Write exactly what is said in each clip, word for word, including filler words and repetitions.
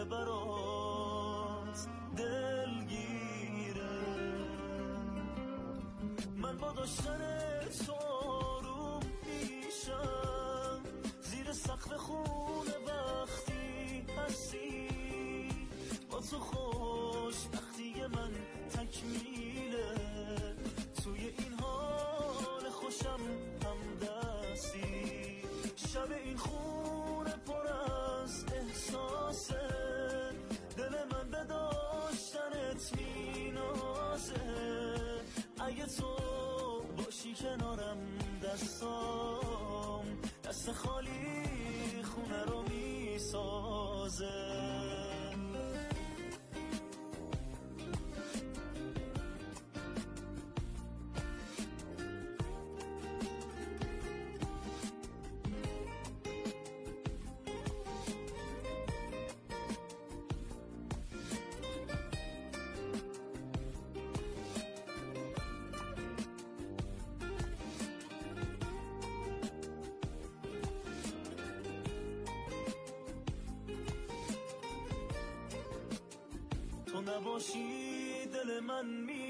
برات دلگیره. من با داشتن تو آروم میشم زیر سقف خونه وقتی هستی. با تو خوشبختی من تکمیله، توی این حال خوشم همدستی. شب این خونه پر از احساسه، دل من به داشتنت مینازه. اگه تو باشی کنارم دستام دست خالی خونه رو میسازه. تو نباشی دل من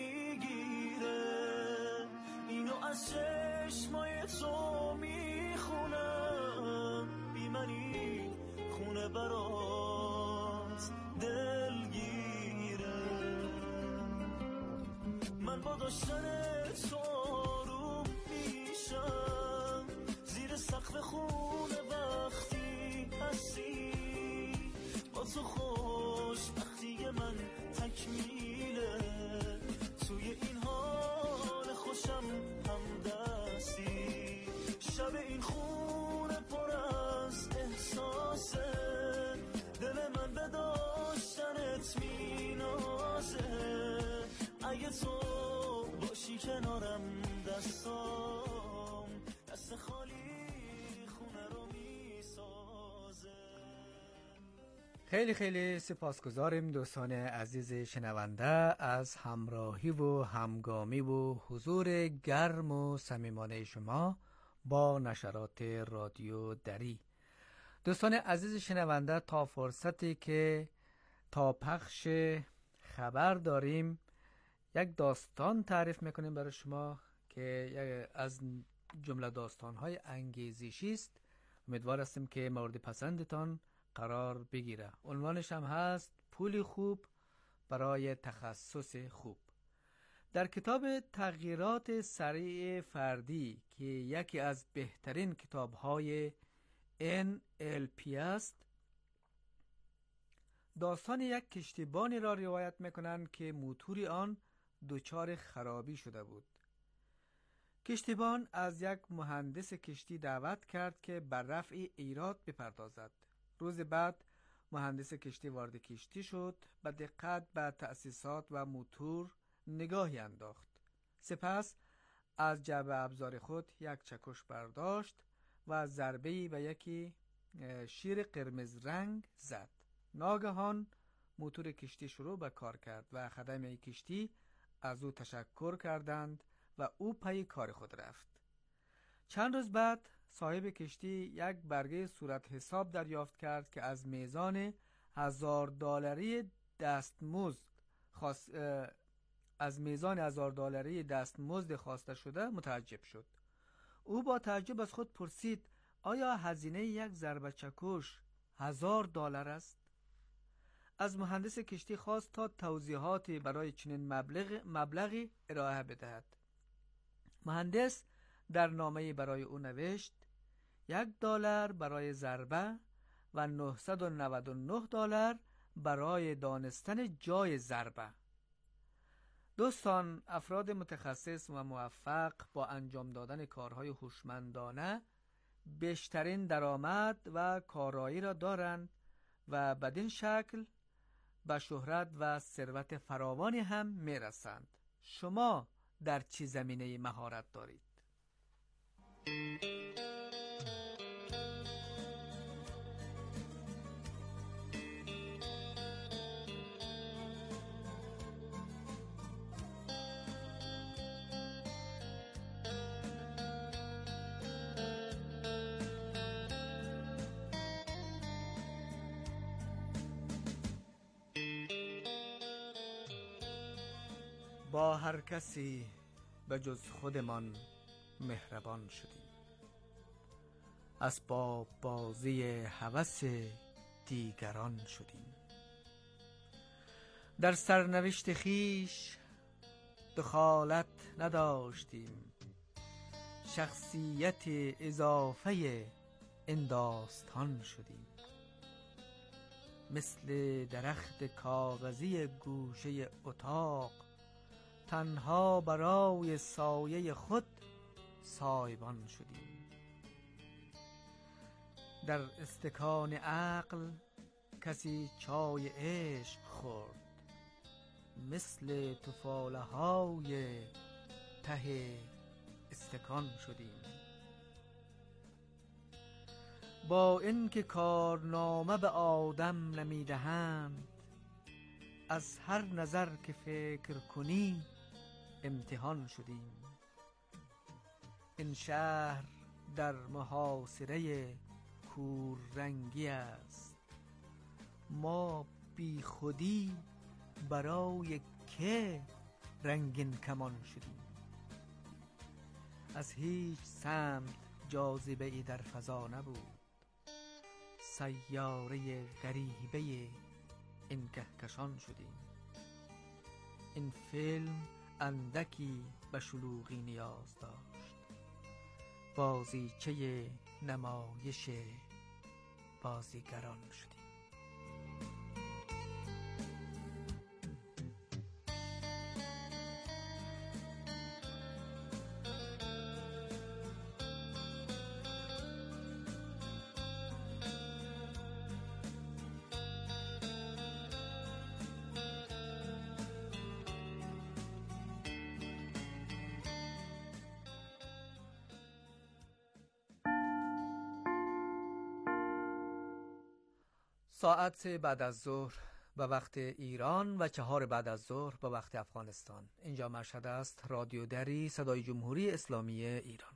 میگیره، اینو از چشمای تو میخونم. بی منی خونه برات دلگیره. من با داشتن تو آروم میشم زیر سقف خونه وقتی هستی. با تو خوشبختی من تکمیله، توی این حال خوشم همدستی. شب این خونه پر از احساسه، دل من به داشتنت مینازه. اگه تو باشی کنارم دستام دست خالی خونه رو میسازه. خیلی خیلی سپاسگزاریم دوستان عزیز شنونده از همراهی و همگامی و حضور گرم و صمیمانه شما با نشرات رادیو دری. دوستان عزیز شنونده، تا فرصتی که تا پخش خبر داریم یک داستان تعریف میکنیم برای شما که از جمله داستان‌های انگیزشی است. امیدوار هستیم که مورد پسندتان قرار بگیره. عنوانش هم هست پول خوب برای تخصص خوب. در کتاب تغییرات سریع فردی که یکی از بهترین کتاب‌های ان ال پی است، داستان یک کشتیبانی را روایت میکنند که موتور آن دچار خرابی شده بود. کشتیبان از یک مهندس کشتی دعوت کرد که بر رفع ایراد بپردازد. روز بعد مهندس کشتی وارد کشتی شد، با دقت به تأسیسات و موتور نگاهی انداخت. سپس از جعبه ابزار خود یک چکش برداشت و ضربه‌ای به یکی شیر قرمز رنگ زد. ناگهان موتور کشتی شروع به کار کرد و خدمه کشتی از او تشکر کردند و او پی کار خود رفت. چند روز بعد صاحب کشتی یک برگه صورت حساب دریافت کرد که از میزان هزار دلاری دستمزد خواست از میزان هزار دلاری دستمزد خواسته شده متعجب شد. او با تعجب از خود پرسید: آیا هزینه یک ضربه چکش هزار دلار است؟ از مهندس کشتی خواست تا توضیحاتی برای چنین مبلغ مبلغی ارائه بدهد. مهندس در نامه‌ای برای او نوشت: یک دلار برای ضربه و نهصد و نود و نه دلار برای دانستن جای ضربه. دوستان، افراد متخصص و موفق با انجام دادن کارهای هوشمندانه بیشترین درآمد و کارایی را دارند و بدین شکل به شهرت و ثروت فراوانی هم میرسند. شما در چه زمینه مهارت دارید؟ با هر کسی به جز خودمان مهربان شدیم. اسباب بازی هوس دیگران شدیم. در سرنوشت خیش دخالت نداشتیم. شخصیت اضافه این داستان شدیم. مثل درخت کاغذی گوشه اتاق تنها برای سایه خود سایبان شدیم. در استکان عقل کسی چای عشق خورد. مثل تفاله های ته استکان شدیم. با اینکه کارنامه به آدم نمیدهند، از هر نظر که فکر کنی امتحان شدیم. این شهر در محاصره کوررنگی است. ما بی خودی برای که رنگین کمان شدیم. از هیچ سمت جاذبه ای در فضا نبود. سیاره غریبه این کهکشان شدیم. این فیلم اندکی به شلوغی نیاز داشت. بازیچه نمایش بازیگران شدیم. ساعت سه بعد از ظهر به وقت ایران و چهار بعد از ظهر به وقت افغانستان. اینجا مشهد است، رادیو دری، صدای جمهوری اسلامی ایران.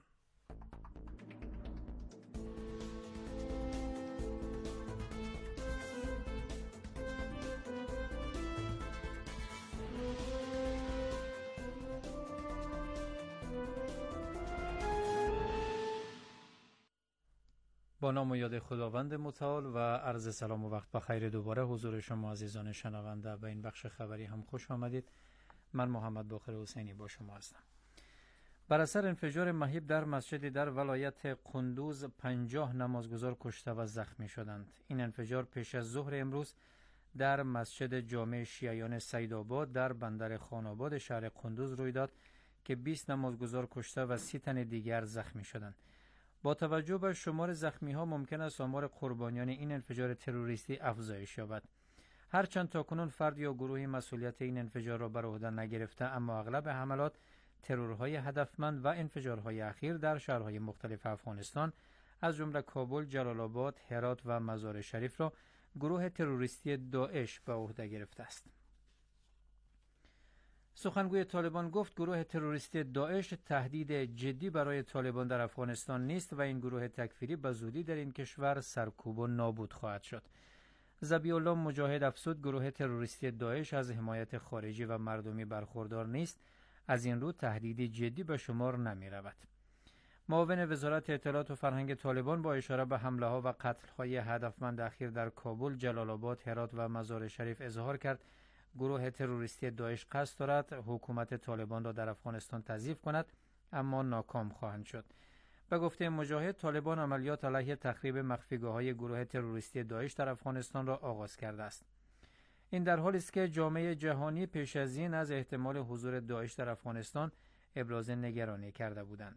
با نام و یاد خداوند متعال و عرض سلام و وقت بخیر دوباره حضور شما عزیزان شنونده به این بخش خبری هم خوش آمدید. من محمد باقر حسینی با شما هستم. بر اثر انفجار مهیب در مسجدی در ولایت قندوز پنجاه نمازگزار کشته و زخمی شدند. این انفجار پیش از ظهر امروز در مسجد جامع شیعیان سیدآباد در بندر خان‌آباد شهر قندوز روی داد که بیست نمازگزار کشته و سی تن دیگر زخمی شدند. با توجه به شمار زخمی ها ممکن است آمار قربانیان این انفجار تروریستی افزایش یابد. هرچند تاکنون فرد یا گروهی مسئولیت این انفجار را بر عهده نگرفته، اما اغلب حملات، ترورهای هدفمند و انفجارهای اخیر در شهرهای مختلف افغانستان از جمله کابل، جلال آباد، هرات و مزار شریف را گروه تروریستی داعش به عهده گرفته است. سخنگوی طالبان گفت گروه تروریستی داعش تهدید جدی برای طالبان در افغانستان نیست و این گروه تکفیری به زودی در این کشور سرکوب و نابود خواهد شد. ذبیح الله مجاهد افزود گروه تروریستی داعش از حمایت خارجی و مردمی برخوردار نیست، از این رو تهدیدی جدی به شمار نمی رود. معاون وزارت اطلاعات و فرهنگ طالبان با اشاره به حمله ها و قتل های هدفمند اخیر در کابل، جلال آباد، هرات و مزار شریف اظهار کرد گروه تروریستی داعش قصد دارد حکومت طالبان را در افغانستان تضعیف کند، اما ناکام خواهند شد. به گفته مجاهد، طالبان عملیات علیه تخریب مخفیگاه‌های گروه تروریستی داعش در افغانستان را آغاز کرده است. این در حالی است که جامعه جهانی پیش از این از احتمال حضور داعش در افغانستان ابراز نگرانی کرده بودند.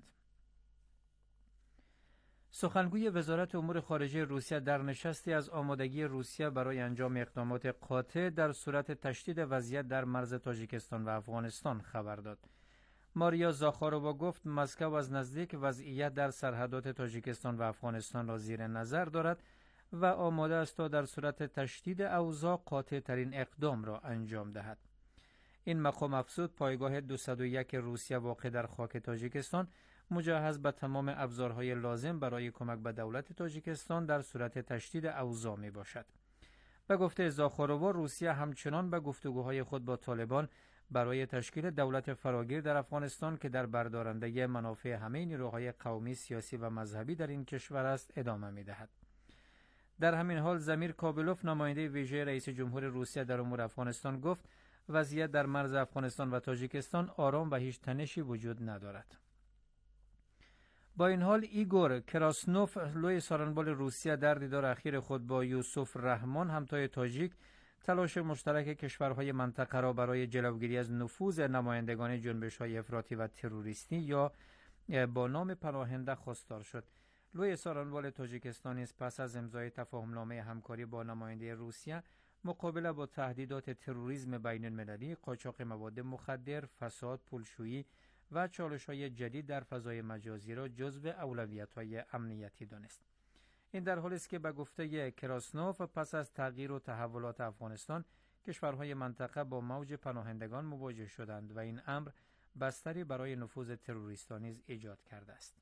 سخنگوی وزارت امور خارجه روسیه در نشستی از آمادگی روسیه برای انجام اقدامات قاطع در صورت تشدید وضعیت در مرز تاجیکستان و افغانستان خبر داد. ماریا زاخارووا گفت مسکو از نزدیک وضعیت در سرحدات تاجیکستان و افغانستان را زیر نظر دارد و آماده است تا در صورت تشدید اوضاع قاطع ترین اقدام را انجام دهد. این مقام افزود پایگاه دویست و یک روسیه واقع در خاک تاجیکستان مجهز به تمام ابزارهای لازم برای کمک به دولت تاجیکستان در صورت تشدید اوضاع می باشد. به گفته زاخارووا، روسیه همچنان به گفتگوهای خود با طالبان برای تشکیل دولت فراگیر در افغانستان که در بردارنده منافع همه نیروهای قومی، سیاسی و مذهبی در این کشور است ادامه می‌دهد. در همین حال زمیر کابلوف، نماینده ویژه رئیس جمهور روسیه در امور افغانستان، گفت وضعیت در مرز افغانستان و تاجیکستان آرام و هیچ تنشی وجود ندارد. با این حال ایگور کراسنوف، لوی سارنبال روسیه، در دیدار اخیر خود با یوسف رحمان، همتای تاجیک، تلاش مشترک کشورهای منطقه را برای جلوگیری از نفوذ نمایندگان جنبش‌های افراطی و تروریستی یا با نام پناهنده خواستار شد. لوی سارنبال تاجیکستان نیز پس از امضای تفاهم‌نامه همکاری با نماینده روسیه مقابله با تهدیدات تروریسم بین المللی، قاچاق مواد مخدر، فساد، پولشویی و چالش‌های جدید در فضای مجازی را جزو اولویت‌های امنیتی دانست. این در حالی است که به گفته کراسنوف پس از تغییر و تحولات افغانستان، کشورهای منطقه با موج پناهندگان مواجه شدند و این امر بستری برای نفوذ تروریستا نیز ایجاد کرده است.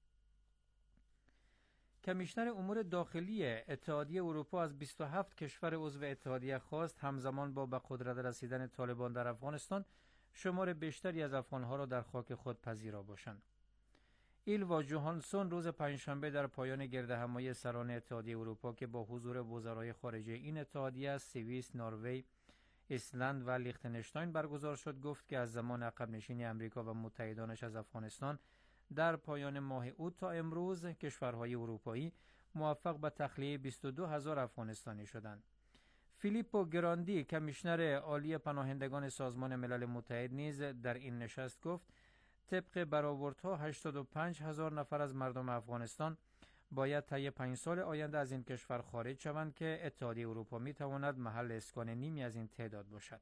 کمیشنر امور داخلی اتحادیه اروپا از بیست و هفت کشور عضو اتحادیه خواست همزمان با به قدرت رسیدن طالبان در افغانستان شمار بیشتری از افغانها را در خاک خود پذیرا باشند. ایلوا جوهانسون روز پنجشنبه در پایان گردهمایی سران اتحادیه اروپا که با حضور وزرای خارجه این اتحادیه، سوئیس، نروژ، ایسلند و لیختنشتاین برگزار شد، گفت که از زمان عقب نشینی امریکا و متحدانش از افغانستان در پایان ماه اوت تا امروز کشورهای اروپایی موفق به تخلیه بیست و دو هزار افغانستانی شدند. فیلیپو گراندی، کمیشنر عالی پناهندگان سازمان ملل متحد، نیز در این نشست گفت طبق برآوردها هشتاد و پنج هزار نفر از مردم افغانستان باید طی پنج سال آینده از این کشور خارج شوند که اتحادیه اروپا می تواند محل اسکان نیمی از این تعداد باشد.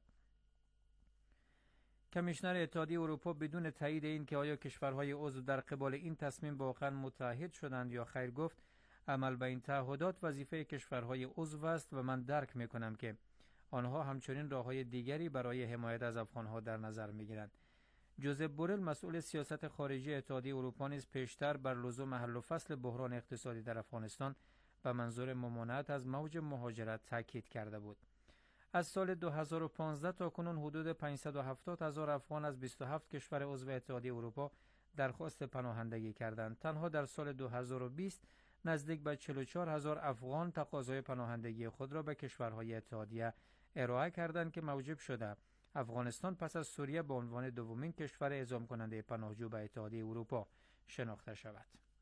کمیشنر اتحادیه اروپا بدون تایید این که آیا کشورهای عضو در قبال این تصمیم واقعا متحد شدند یا خیر، گفت عمل به این تعهدات وظیفه کشورهای عضو است و من درک می کنم که آنها همچنین راههای دیگری برای حمایت از افغانها در نظر می گیرند. جوزپ بورل، مسئول سیاست خارجی اتحادیه اروپا، نیز پیشتر بر لزوم حل و فصل بحران اقتصادی در افغانستان به منظور ممانعت از موج مهاجرت تاکید کرده بود. از سال دو هزار و پانزده تا کنون حدود پانصد و هفتاد هزار افغان از بیست و هفت کشور عضو اتحادیه اروپا درخواست پناهندگی کردند. تنها در سال دو هزار و بیست نزدیک به چهل و چهار هزار افغان تقاضای پناهندگی خود را به کشورهای اتحادیه ارائه کردند که موجب شده افغانستان پس از سوریه به عنوان دومین کشور اعزام کننده پناهجو به اتحادیه اروپا شناخته شود.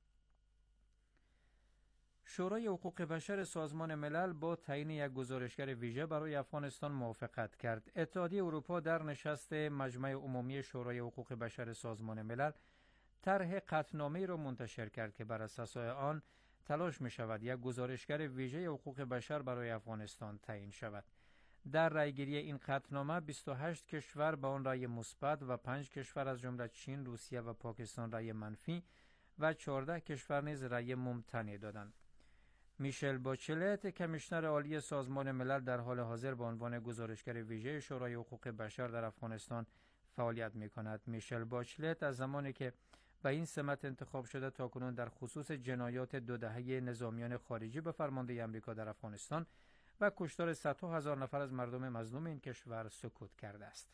شورای حقوق بشر سازمان ملل با تعیین یک گزارشگر ویژه برای افغانستان موافقت کرد. اتحادیه اروپا در نشست مجمع عمومی شورای حقوق بشر سازمان ملل طرح قطعنامه‌ای را منتشر کرد که بر اساس آن تلاش می شود یک گزارشگر ویژه حقوق بشر برای افغانستان تعیین شود. در رأیگیری این قطعنامه بیست و هشت کشور به آن رأی مثبت و پنج کشور از جمله چین، روسیه و پاکستان رأی منفی و چهارده کشور نیز رأی ممتنع دادند. میشل باچلت، کمیشنر عالی سازمان ملل، در حال حاضر به عنوان گزارشگر ویژه شورای حقوق بشر در افغانستان فعالیت می‌کند. میشل باچلت از زمانی که به این سمت انتخاب شده تاکنون در خصوص جنایات دو دهه نظامیان خارجی به فرمانده آمریکا در افغانستان و کشتار صدها هزار نفر از مردم مظلوم این کشور سکوت کرده است.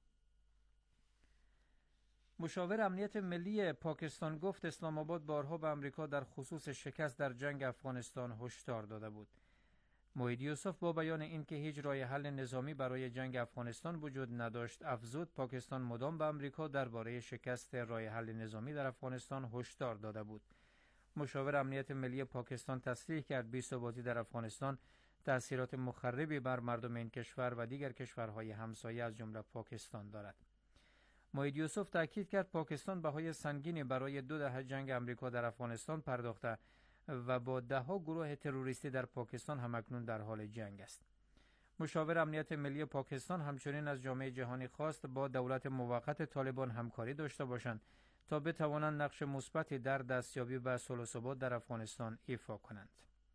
مشاور امنیت ملی پاکستان گفت اسلام آباد بارها به آمریکا در خصوص شکست در جنگ افغانستان هشدار داده بود. موحد یوسف با بیان اینکه هیچ راه حل نظامی برای جنگ افغانستان وجود نداشت افزود پاکستان مدام به آمریکا درباره شکست راه حل نظامی در افغانستان هشدار داده بود. مشاور امنیت ملی پاکستان تصریح کرد بی‌ثباتی در افغانستان تأثیرات مخربی بر مردم این کشور و دیگر کشورهای همسایه از جمله پاکستان دارد. موحد یوسف تاکید کرد پاکستان بهای سنگینی برای دو دهه جنگ آمریکا در افغانستان پرداخته و با ده ها گروه تروریستی در پاکستان همکنون در حال جنگ است. مشاور امنیت ملی پاکستان همچنین از جامعه جهانی خواست با دولت موقت طالبان همکاری داشته باشند تا بتوانند نقش مثبتی در دستیابی به صلح و ثبات در افغانستان ایفا کنند.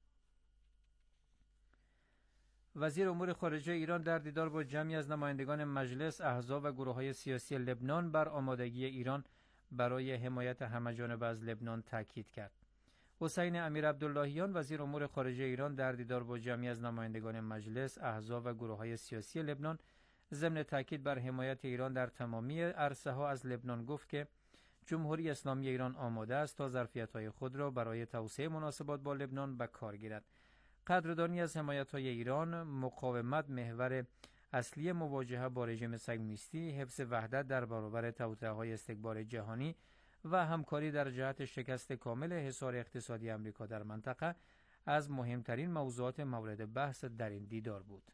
وزیر امور خارجه ایران در دیدار با جمعی از نمایندگان مجلس، احزاب و گروه‌های سیاسی لبنان بر آمادگی ایران برای حمایت همه‌جانبه از لبنان تاکید کرد. حسین امیر عبداللهیان، وزیر امور خارجه ایران، در دیدار با جمعی از نمایندگان مجلس، احزاب و گروه‌های سیاسی لبنان ضمن تاکید بر حمایت ایران در تمامی عرصه ها از لبنان گفت که جمهوری اسلامی ایران آماده است تا ظرفیت‌های خود را برای توسعه مناسبات با لبنان به کار گیرد. قدردانی از حمایت‌های ایران، مقاومت محور اصلی مواجهه با رژیم صهیونیستی، حفظ وحدت در برابر توطئه‌های استکبار جهانی و همکاری در جهت شکست کامل حصار اقتصادی آمریکا در منطقه از مهمترین موضوعات مورد بحث در این دیدار بود.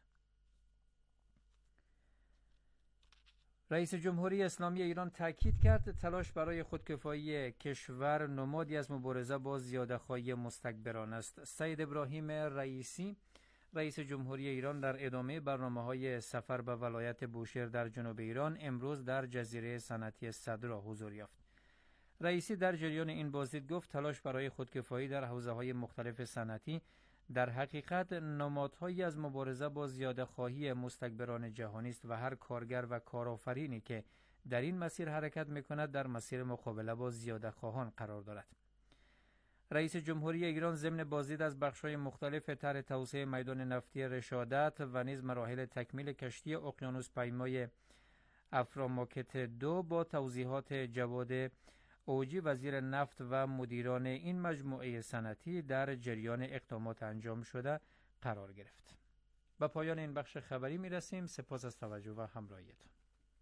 رئیس جمهوری اسلامی ایران تاکید کرد تلاش برای خودکفایی کشور نمادی از مبارزه با زیاده‌خواهی مستکبران است. سید ابراهیم رئیسی رئیس جمهوری ایران در ادامه برنامه‌های سفر به ولایت بوشهر در جنوب ایران امروز در جزیره صنعتی صدرا حضور یافت. رئیسی در جریان این بازدید گفت تلاش برای خودکفایی در حوزه‌های مختلف صنعتی در حقیقت نمادهایی از مبارزه با زیاده‌خواهی مستکبران جهانی است و هر کارگر و کارآفرینی که در این مسیر حرکت می‌کند در مسیر مقابله با زیاده‌خواهان قرار دارد. رئیس جمهوری ایران ضمن بازدید از بخش‌های مختلف طرح توسعه میدان نفتی رشادت و نیز مراحل تکمیل کشتی اقیانوس پیمای افراماکت دو با توضیحات جواد اوجی وزیر نفت و مدیران این مجموعه صنعتی در جریان اقدامات انجام شده قرار گرفت. به پایان این بخش خبری می رسیم. سپاس از توجه و همراهیتان.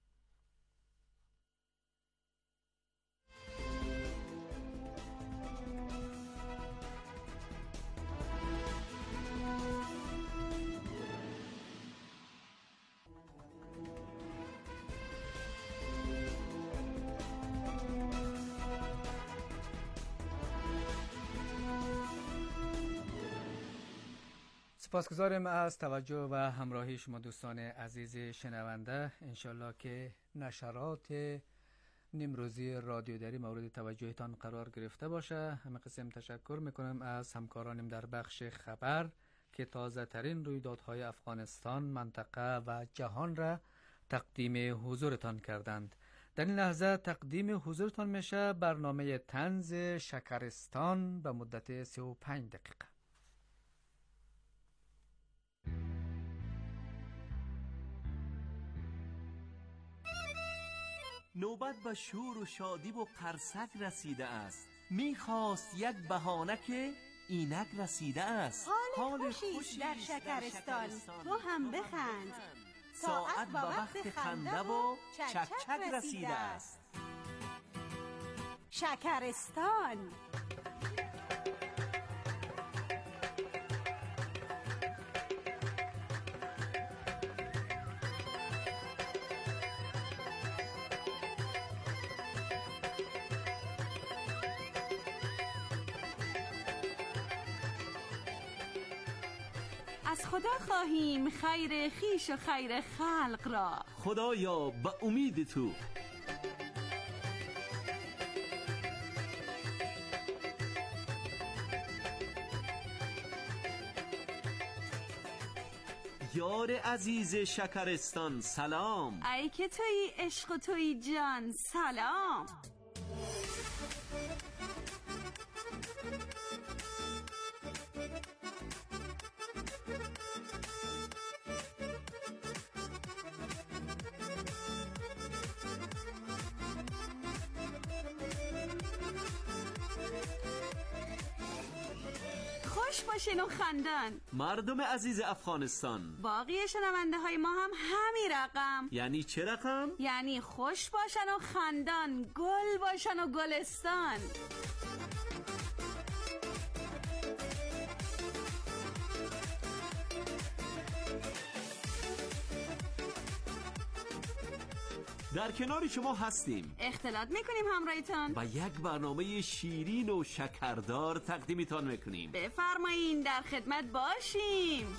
سپاسگزارم از توجه و همراهی شما دوستان عزیز شنونده. انشالله که نشرات نیمروزی رادیو دری مورد توجهتان قرار گرفته باشه. همه قسم تشکر میکنم از همکارانم در بخش خبر که تازه ترین رویدادهای افغانستان، منطقه و جهان را تقدیم حضورتان کردند. در این لحظه تقدیم حضورتان میشه برنامه طنز شکرستان به مدت سی و پنج دقیقه. نوبت به شور و شادی و قرصک رسیده است. میخواست یک بهانه که اینک رسیده است. حال خوشی در شکرستان، تو هم بخند. ساعت به وقت خنده و چک چک رسیده است. شکرستان از خدا خواهیم خیر خیش و خیر خلق را. خدایا به امید تو. یار عزیز شکرستان سلام. ای که توی عشق و توی جان سلام. خوش باشین و خندان مردم عزیز افغانستان. باقی شنونده های ما هم همین رقم. یعنی چه رقم؟ یعنی خوش باشن و خندان، گل باشن و گلستان. در کنار شما هستیم. اختلاط میکنیم همراهیتان و یک برنامه شیرین و شکردار تقدیمتان میکنیم. بفرمایین در خدمت باشیم.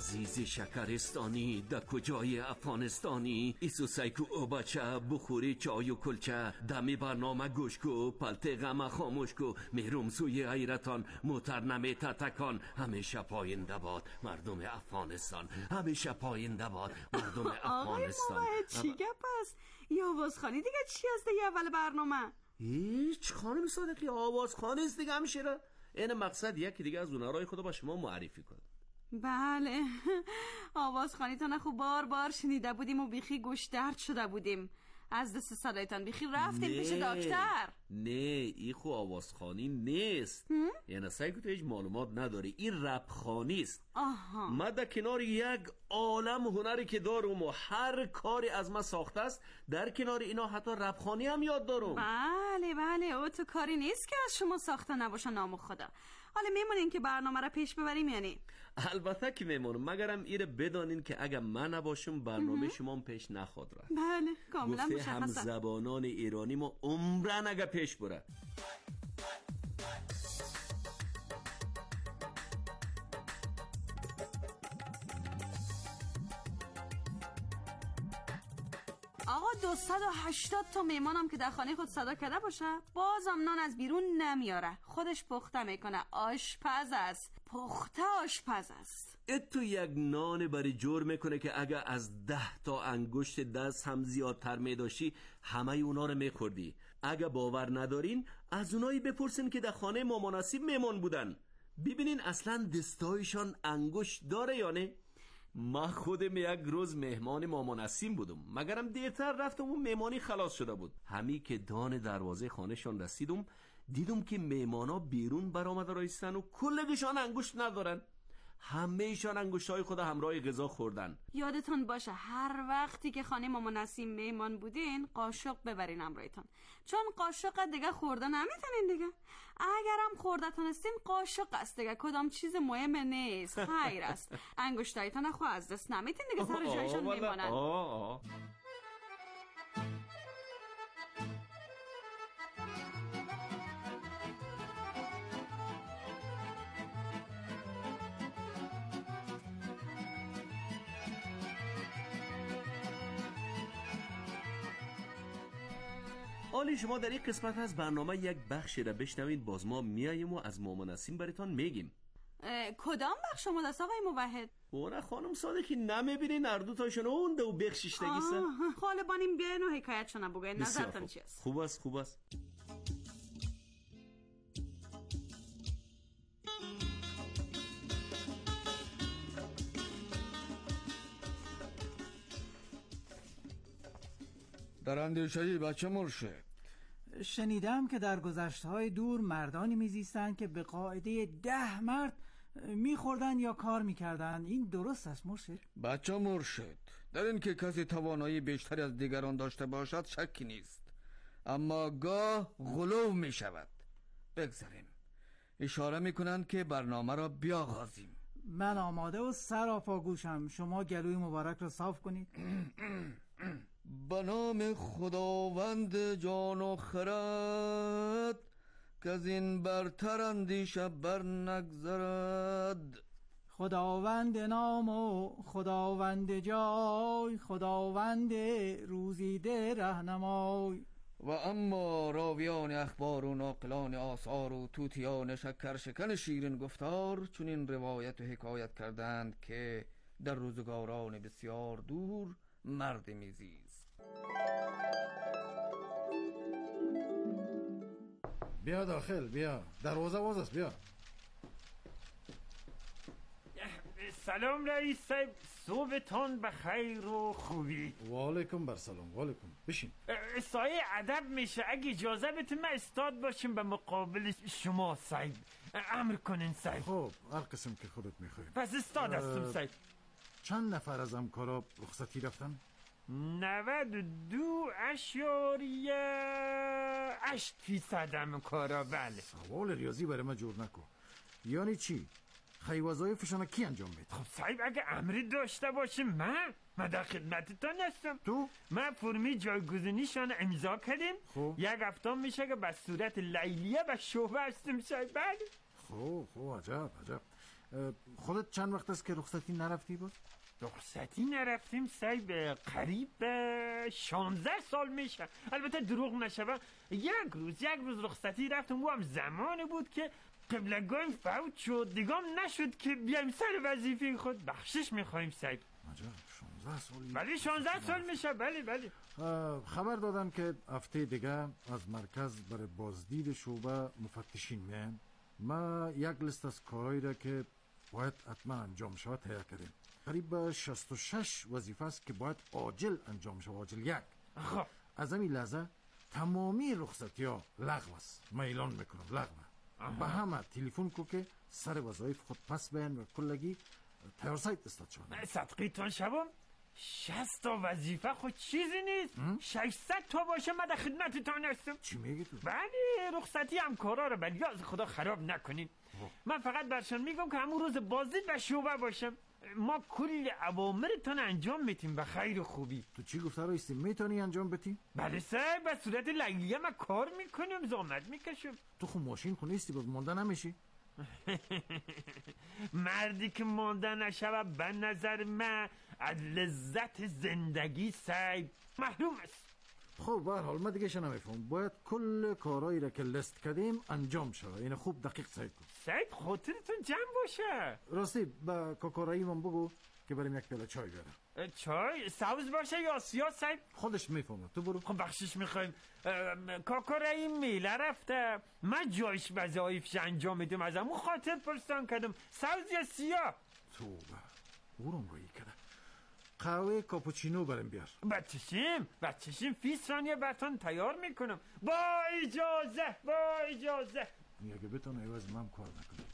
عزیز شکرستانی در کجای افغانستانی ایسو سایکو او بچه بخوری چای و کلچه دمی برنامه گوش کو پلته غم خاموش کو مهروم سوی غیرتان موتر نمیته تکان همیشه پاینده باد مردم افغانستان همیشه پاینده باد مردم افغانستان. آقای موحد چی گپ است؟ این آوازخوانی دیگه چی است دیگه اول برنامه؟ هیچ خانم صادقی آوازخوانی است دیگه همشیره. این مقصد یکی دیگه از اونارای خدا با شما معرفی کنم. بله آوازخوانیتان خوب بار بار شنیده بودیم و بیخی گوش درد شده بودیم. از دست صدایتان بیخی رفتیم پیش دکتر. نه این خو آوازخوانی نیست. یعنی سعی تو هیچ معلومات نداری. این رپخوانی است. آها. من در کنار یک عالم هنری که دارم و هر کاری از من ساخته است در کنار اینا حتی رپخوانی هم یاد دارم. بله بله او تو کاری نیست که از شما ساخته نباشه نام خدا. حالا میمونین که برنامه را پیش ببریم یعنی؟ البته که میمونم مگرم ایره بدانین که اگر من نباشم برنامه شما هم پیش نخواد رفت. بله کاملا گفته مشخصه. هم زبانان ایرانی ما عمرن اگر پیش بره. آقا دویست و هشتاد تا میمانم که در خانه خود صدا کرده باشه بازم نان از بیرون نمیاره. خودش پخته میکنه. آشپز است. پخته آشپز است. اتو یک نان برای جور میکنه که اگر از ده تا انگشت دست هم زیادتر میداشی همه اونا رو میخوردی. اگر باور ندارین از اونایی بپرسین که در خانه ماما نصیب میمان بودن. ببینین اصلا دستایشان انگشت داره یا نه؟ من خودم یک روز مهمان ماما نسیم بودم مگرم دیرتر رفتم و مهمانی خلاص شده بود. همی که دان دروازه خانهشان رسیدم دیدم که مهمانا بیرون برآمده رایستن و کلگشان انگشت ندارن. همه ایشان انگشتای خود همراه غذا خوردن. یادتون باشه هر وقتی که خانه ماما نسیم میمان بودین قاشق ببرین همراهتون، چون قاشق دیگه خورده نمیتونین دیگه. اگرم خورده تونستین قاشق است دیگه، کدام چیز مهم نیست. خیر است انگشتایتون خو از دست نمیتین دیگه، سر جایشون میمانن. حالی شما در این قسمت از برنامه یک بخشی را بشنوین، باز ما میاییم و از ماما نسیم براتون میگیم. کدام بخش شما دست آقای موحد؟ اونا خانم صادقی نمیبینین اردو تاشون اون دو بخشیشتگی سه. خاله بانیم بیاین و حکایتشون بگوین. نظرتون چی است؟ خوب است خوب است. در اندیشه‌ای بچه مرشد، شنیدم که در گذشته‌های دور مردانی میزیستند که به قاعده ده مرد میخوردن یا کار میکردن. این درست است مرشد؟ بچه مرشد، در این که کسی توانایی بیشتری از دیگران داشته باشد شکی نیست، اما گاه غلو میشود. بگذاریم. اشاره میکنند که برنامه را بیاغازیم. من آماده و سراپا گوشم. شما گلوی مبارک را صاف کنید. به نام خداوند جان و خرد که از این برتر اندیشه بر نگذرد. خداوند نام و خداوند جای، خداوند روزیده رهنمای. و اما راویان اخبار و ناقلان آثار و توتیان شکر شکن شیرین گفتار چون این روایت و حکایت کردند که در روزگاران بسیار دور مرد میزیست. بیا داخل، بیا، دروازه باز است، بیا. سلام رئیس صاحب، صبحتان بخیر و خوبی. و علیکم بر سلام. و علیکم. بشین. سایه ادب میشه اگه اجازه بتون من استاد باشیم به مقابل شما صاحب. امر کنین صاحب. خب هر قسم که خودت میخوای. پس استاد هستم صاحب. چند نفر از همکارا رخصتی رفتن؟ نود و دو اشاریه هشت فیصد همکارا. بله. سوال ریاضی برای من جور نکن. یعنی چی؟ خیلی وظایفشون کی انجام میده؟ خب صاحب اگه امری داشته باشیم من من در خدمتتان هستم. تو؟ من فرمی جایگزینیشان امضا کردیم. خب یک هفته میشه که به صورت لیلیه و شعبه هستیم صاحب. بله. خب خب عجب عجب. خودت چند وقت است که رخصتی نرفتی بود؟ رخصتی نرفتیم سعید، قریب به شانزده سال میشه. البته دروغ نشوه، یک روز یک روز رخصتی رفتم و هم زمانی بود که قبلگاه فوت شد، دیگام نشد که بیایم سر وظیفه خود. بخشش میخوایم سعید. عجب، شانزده سالی؟ بله شانزده سال میشه. بله بله. خبر دادن که هفته دیگه از مرکز برای بازدید شعبه مفتشین میان. ما یک لیست از کارهایی را که باید حتما انجام شود تهیه کردیم. قریب به شصت و شش وظیفه است که باید عاجل انجام شود. عاجل یک. خب از همین لحظه تمامی رخصتی ها لغو است. ما اعلان میکنم لغو. به همه تلفن کو که سر وظایف خود پس بیان و کلگی تیار سایت استاد شود. صدقیتون شبم شصت تا وظیفه خود چیزی نیست. ششصد تا باشه من در خدمتتان هستم. چی میگی تو؟ بله رخصتی هم کارا رو بلی از خدا خراب نکنین. من فقط برشان میگم که همون روز بازدید و شعبه باشم. ما کل اوامرتان انجام میتیم به خیر و خوبی. تو چی گفته رایستی؟ میتونی انجام بدی؟ بله سر به صورت لیلیه من کار میکنم، زحمت میکشم. تو خود ماشین خونیستی باز مانده نمیشی؟ مردی که مانده نشوه به نظر من از لذت زندگی سعی محروم است. خب به هر حال من دیگه شو نمیفهم. باید کل کارهایی را که لیست کردیم انجام شود. این خوب دقیق سعید کن. سعید خاطرتون جمع باشه. راستی به کاکارایی من بگو که بریم یک پیاله چای بیارم. چای سبز باشه یا سیاه سعید؟ خودش میفهمه. تو برو. خب بخشش میخوایم. کاکارایی میله رفته، من جایش وظایفش انجام میدم، از همون خاطر پرسان کردم سبز یا سیاه. تو اورم رویی کرده. قهوه کاپوچینو بریم بیار. بچشیم بچشیم فی ثانیه براتون تیار میکنم. با اجازه با اجازه. اگه بتونه عوض من کار نکنه.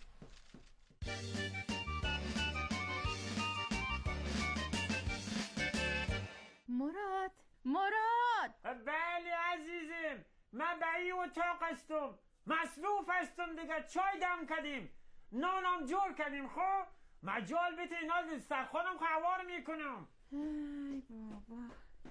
مراد مراد بله عزیزم، من به این اتاق هستم، مصروف هستم دیگه. چای دم کردیم، نانم جور کردیم. خب مجال بده اینا دسترخوانم خوار میکنم. ای بابا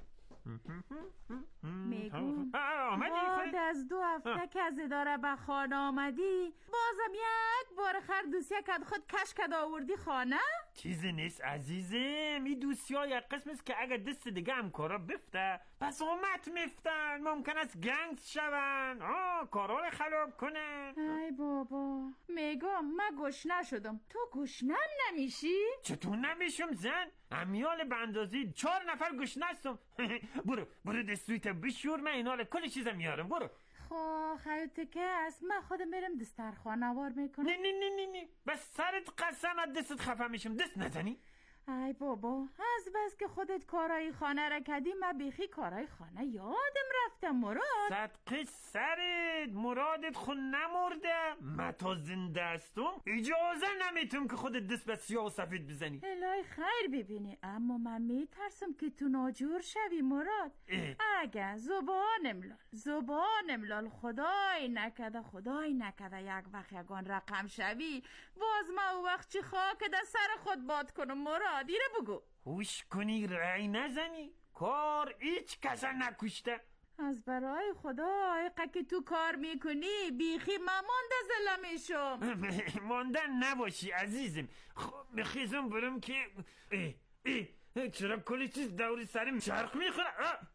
میگم آمدی بعد از دو هفته که از اداره به خانه آمدی بازم یک بار خر دوسیه کد خود کش کد آوردی خانه؟ چیزی نیست عزیزم، این دوستی ها یک قسم است که اگر دست دیگه هم کارا بفته پس اومد میفتن، ممکن است گنگز شون، آه کارا رو خراب کنن. ای بابا میگم من گشنه شدم، تو گشنم نمیشی؟ چطور نمیشم زن؟ امیال به اندازی چهار نفر گشنه هستم. برو برو دستویت بشور، من اینال کل چیزم میارم. برو. خب خیلی که است، من خودم میرم دسترخوان نوار میکنم. نه نه نه نه نه بس سرت قسم از دستت خفه میشم، دست نزنی. ای بابا از بس که خودت کارای خانه را کردی من بیخی کارای خانه یادم رفتم. مراد صدقه سرت، مرادت خود نمرده، من تا زنده هستم اجازه نمیتونم که خودت دست به سیاه و سفید بزنی. الهی خیر ببینی، اما من میترسم که تو ناجور شوی مراد. اگه زبانم لال زبانم لال خدای نکده خدای نکده یک وقت یگان رقم شوی، باز ما او وقت چی خواهد که در سر خود باد کنم. مراد دیره بگو. هوش کنی رای نزنی، کار هیچ کسا نکشته. از برای خدا ایقا که تو کار میکنی بیخی من مانده زله میشم. مانده نباشی عزیزم. خب بخیزم برم که ای ای ای چرا کلی چیز دوری سرم چرخ میخوره.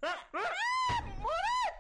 مراد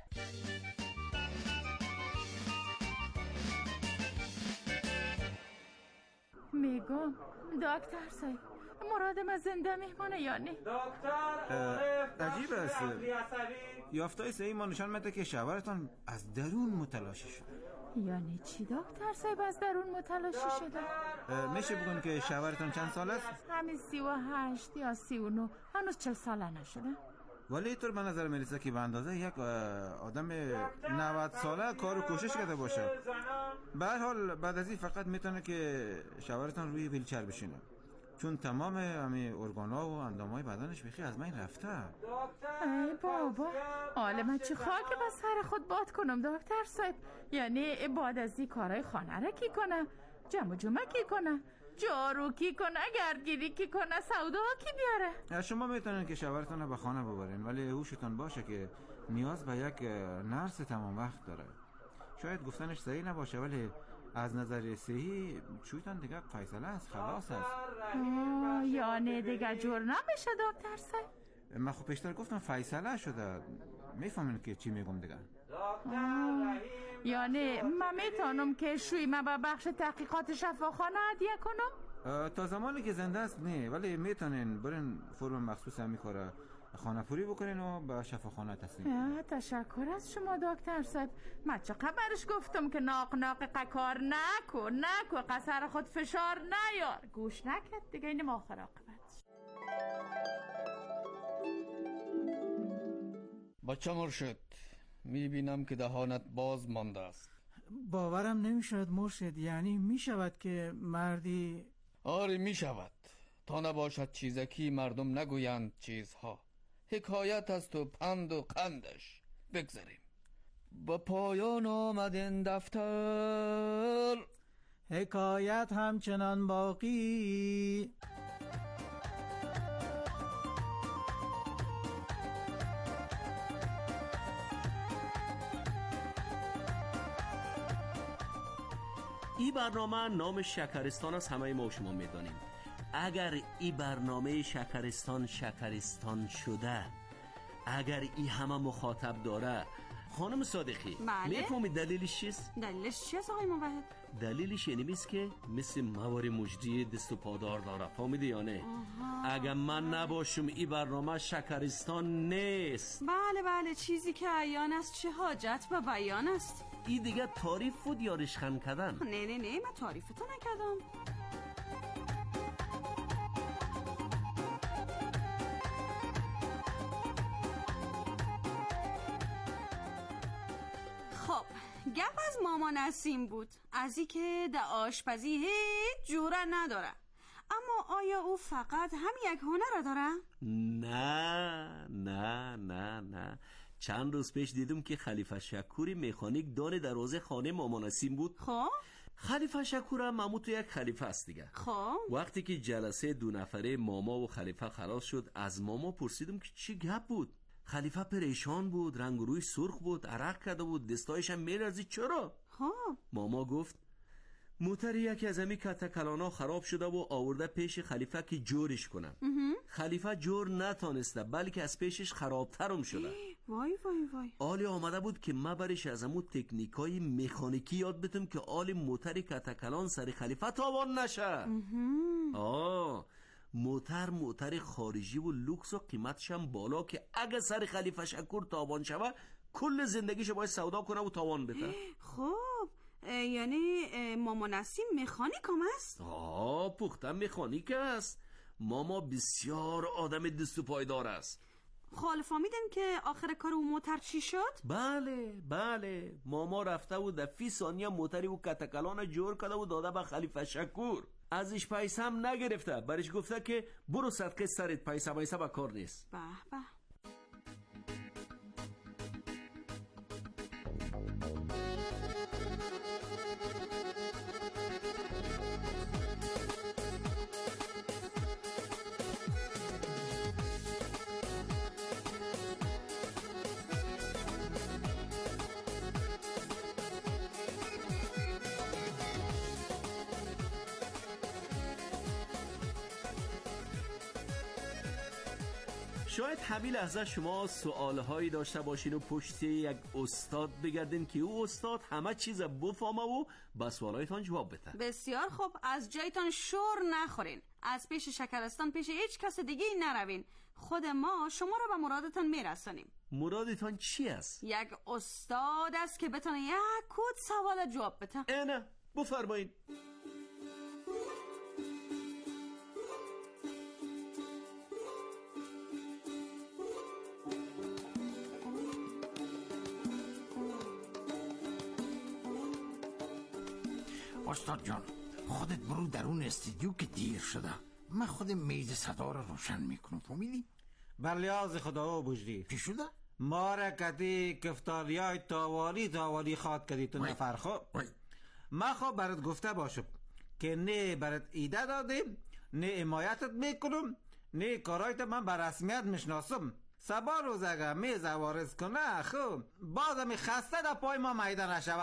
میگم دکتر سای مرادم از زنده میمانه یا نه؟ دکتر عجیب است، یافتای سه ما نشان میده که شوهرتان از درون متلاشی شده. یعنی چی دکتر صاحب از درون متلاشی شده؟ میشه بگم که شوهرتان چند سال است؟ همین سی و هشت یا سی و نو، هنوز چل ساله نشده. ولی اینطور به نظر میرسه که به اندازه یک آدم نود ساله کار و کوشش کرده باشه. به هر حال بعد از این فقط میتونه که شوهرتان روی ویلچر بشینه، چون تمام همه ارگانا و اندامای بدنش بیخی از من رفته. ای بابا حالا من چه خواهد که بس سر خود باد کنم دکتر صاحب؟ یعنی بعد از این کارهای خانه را کی کنه؟ جمع جمع کی کنه؟ جارو کی کنه؟ گردگیری کی کنه؟ سودا کی بیاره؟ شما میتونین که شوهرتان رو به خانه ببرین، ولی هوشتان باشه که نیاز به یک نرس تمام وقت داره. شاید گفتنش صحیح نباشه ولی از نظر صحی چویتان دیگه فیصله است، خلاص است. یعنی دیگه جور نمیشه دکتر صاحب؟ من خب پیشتر گفتم فیصله شده، میفهمین که چی میگم دیگه. یعنی من میتونم که شوی من به بخش تحقیقات شفاخانه هدیه کنم؟ تا زمانی که زنده است نه، ولی میتونین برین فرم مخصوص همی کاره خانه پوری بکنین و به شفاخانه تسلیم. تشکر از شما دکتر صاحب. من چه خبرش گفتم که ناق ناق قکار نکو نکو قصر خود فشار نیار. گوش نکرد دیگه، اینم آخر عاقبت. بچه مرشد، میبینم که دهانت باز مانده است. باورم نمیشد مرشد، یعنی میشود که مردی؟ آره میشود، تا نباشد چیزکی مردم نگویند چیزها. حکایت است و پند و قندش. بگذاریم. با پایان آمد این دفتر، حکایت همچنان باقی. این برنامه نام شکرستان از همه ما شما میدانیم. اگر این برنامه شکرستان شکرستان شده، اگر این همه مخاطب داره، خانم صادقی بله؟ میفهمی دلیلش چیست؟ دلیلش چیست آقای موحد؟ دلیلش اینه که مثل موار مجدی دست و پادار داره، فهمیدی یا نه؟ اگر من نباشم این برنامه شکرستان نیست. بله بله، چیزی که عیان است چه حاجت به بیان است. این دیگه تعریف بود یا رشخند کردن؟ نه نه نه، من تعریفتو نکردم. خب گپ از ماما نسیم بود، از این که در آشپزی هیچ جوره نداره. اما آیا او فقط هم یک هنر داره؟ نه نه نه نه، چند روز پیش دیدم که خلیفه شکوری مکانیک دان دروازه خانه ماما نسیم بود. خب خلیفه شکور هم معمول تو یک خلیفه است دیگه. خب وقتی که جلسه دو نفره ماما و خلیفه خلاص شد، از ماما پرسیدم که چی گپ بود. خلیفه پریشان بود، رنگ روی سرخ بود، عرق کرده بود، دستایش هم میلرزید. چرا؟ خب ماما گفت موتر یکی از امی کتکلانا خراب شده و آورده پیش خلیفه که جورش کنه. خلیفه جور نتانسته، بلکه از پیشش خرابترم شده. وای وای وای. آلی آمده بود که ما برش از امو تکنیکای مکانیکی یاد بتم که آلی موتر کتکلان سر خلیفه تاوان نشه. آه موتر موتر خارجی و لوکس و قیمتش هم بالا که اگه سر خلیفه شکور تاوان شوه کل زندگیش باید سودا کنه و تاوان بده. خب یعنی ماما نسیم مکانیک هم است؟ آه پختم مکانیک است. ماما بسیار آدم دست و پایدار است. خاله فهمیدن که آخر کار اون موتر چی شد؟ بله بله، ماما رفته و در فی ثانیه موتری و کتکلان جور کرده و داده به خلیفه شکور. ازش پیسه هم نگرفته، برش گفته که برو صدقه سرت، پیسه پیسه با کار نیست. به به. شاید همین لحظه شما سوالهایی داشته باشین و پشت یک استاد بگردین که او استاد همه چیز بفهمه و به سوالایتان جواب بده. بسیار خوب، از جایتان شور نخورین، از پیش شکرستان پیش هیچ کس دیگه نروین. خود ما شما رو به مرادتان میرسانیم. مرادتان چی است؟ یک استاد است که بتونه یک کود سوال جواب بده. اینه بفرمایین. استاد جان، خودت برو درون استودیو که دیر شده. من خود میز صدا رو روشن میکنم، فهمیدی؟ برلیاز خدا و بجری چی شده؟ ما را کدی کفتاریای تاوالی تاوالی خواد کدی تو نفر. خب من خب برات گفته باشم که نه برات ایده دادیم، نه حمایتت میکنم، نه کارایت من بر رسمیت میشناسم. سبا روز اگر میز وارز کنه خب بازم خسته در پای ما میدان نشوه.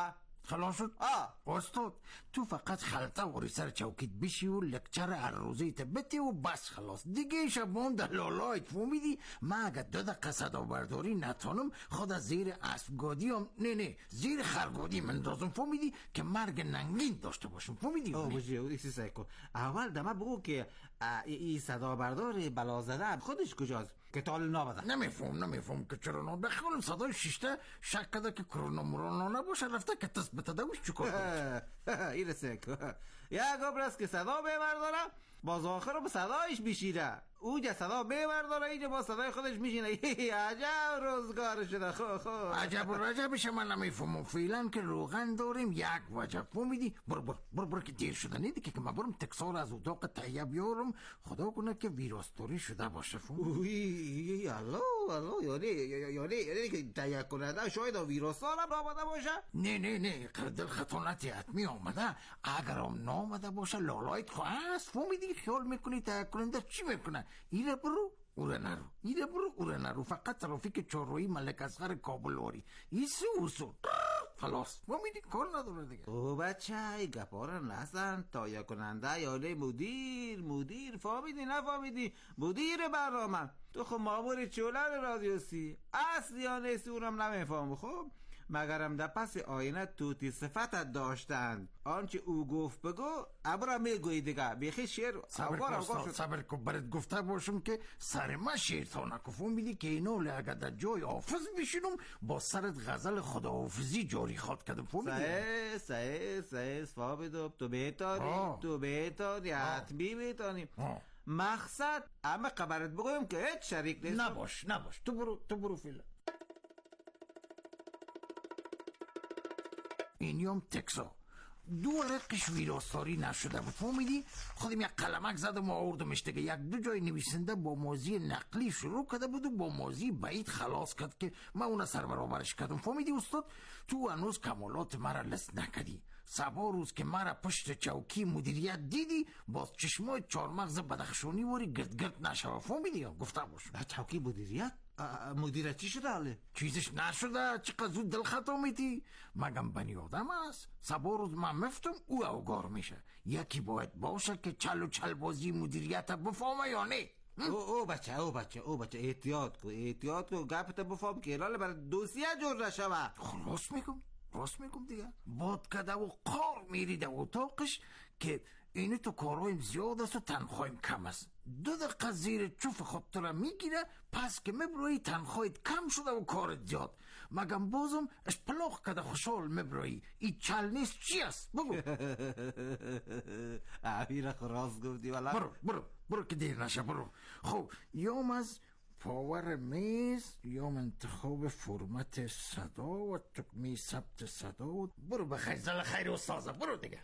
خلاص شد؟ آه استاد تو فقط خلطه وری سر چوکیت بشی و لکچر هر روزی تا بتی و بس خلاص دیگه شبان در لالایت فهمیدی. من اگر دو دقیقه صدا برداری نتانم خود از زیر اسبگادی هم نه نه زیر خرگادی مندازم فهمیدی که مرگ ننگین داشته باشم فهمیدی. او بجی او ایسی سایکو اول دمه بگو که این صدا بردار بلا زده خودش کجاست که تال نابده. نمیفهم نمیفهم که چرا نه بخیالم صدای شیشته شک کده که کرونا مرونا نباشه رفته که تثبت دوش چیکار کنه. این سایکو یک گبرست که صدا ببرداره باز آخر به صدایش بیشیره اوجا صدا ببرداره اینجا با صدای خودش میشینه. عجب روزگار شده. خو خو عجب و رجبش من نمیفهمم. فعلا که روغن داریم یک وجب فهمیدی. برو برو برو برو که دیر شده نیدی که من برم تکسار از اتاق تهیه بیارم خدا کنه که ویراستوری شده باشه فهمیدی. اوی الو الو یعنی یعنی یعنی که تهیه کننده شاید ویراستار هم آمده باشه. نه نه نه دل خطانتی حتمی آمده. اگر هم نامده باشه لالایت خواهد فهمیدی. خیال میکنی تهیه کننده چی میکنه. ایره برو اوره نرو ایره برو اوره نرو فقط ترافیک چهارراهی ملک اصغر کابل واری ایسو اوسو خلاص فهمیدی کار نداره دیگه. او بچه گپارا نزن تهیه کننده یاله مدیر مدیر فهمیدی نفهمیدی مدیر برنامه تو خب مامور چولن رادیوسی اصلی یا نیستی اونم نمیفهم. خب مگرم در پس آینه توتی صفتت داشتند آنچه او گفت بگو ابرا میگوی دیگه بیخی شیر صبر کن صبر کن برات گفته باشم که سر ما شیر تا نکفون بیدی که اینو اگر در جای حافظ بشینم با سرت غزل خداحافظی جاری خواد کردم فهمیدی. سه سه سه فهمیدم تو بیتانی تو بیتانی حتمی بیتانی مقصد اما خبرت بگویم که هیچ شریک نیست. نباش نباش تو برو تو برو فیلم اینیام تکسا دو ورقش ویراستاری نشده بود فهمیدی. خودم یک قلمک زدم و آوردمش دیگه. یک دو جای نویسنده با موضوع نقلی شروع کرده بود و با موضوع بعید خلاص کرد که من اون سر برابرش کردم فهمیدی استاد. تو هنوز کمالات مرا لست نکردی. سبا روز که مرا پشت چوکی مدیریت دیدی باز چشمای چارمغز بدخشانی واری گرد گرد نشوه فهمیدی. گفته باش چوکی مدیریت مدیریت چی شده حاله؟ چیزش نشده چقدر زود دل خطا میتی. مگم بنی آدم است. سبا روز من مفتم او اوگار میشه. یکی باید باشه که چل و چل بازی مدیریت بفهمه یا نه. او او بچه او بچه او بچه احتیاط کو احتیاط کو گپت بفهم که الاله برای دوسیه جور نشوه. خلاص میگم راست میگم دیگه. باد کده و قار میریده و اتاقش که اینه تو کارایم زیاد است و تنخواهیم کم است. دو دقیقه زیر چوف خود تو را میگیره پس که مبرایی تنخواهیت کم شده و کارت زیاد. مگم بازم اشپلاخ کده خوشحال مبرایی ای چل نیست چی است بگو. امیر خراز گفتی والا. برو برو برو که دیر نشه برو. خب یوم از پاور میز یوم انتخاب فرمت صدا و تکمی ثبت صدا. برو بخیر زل خیر استازه برو دیگه.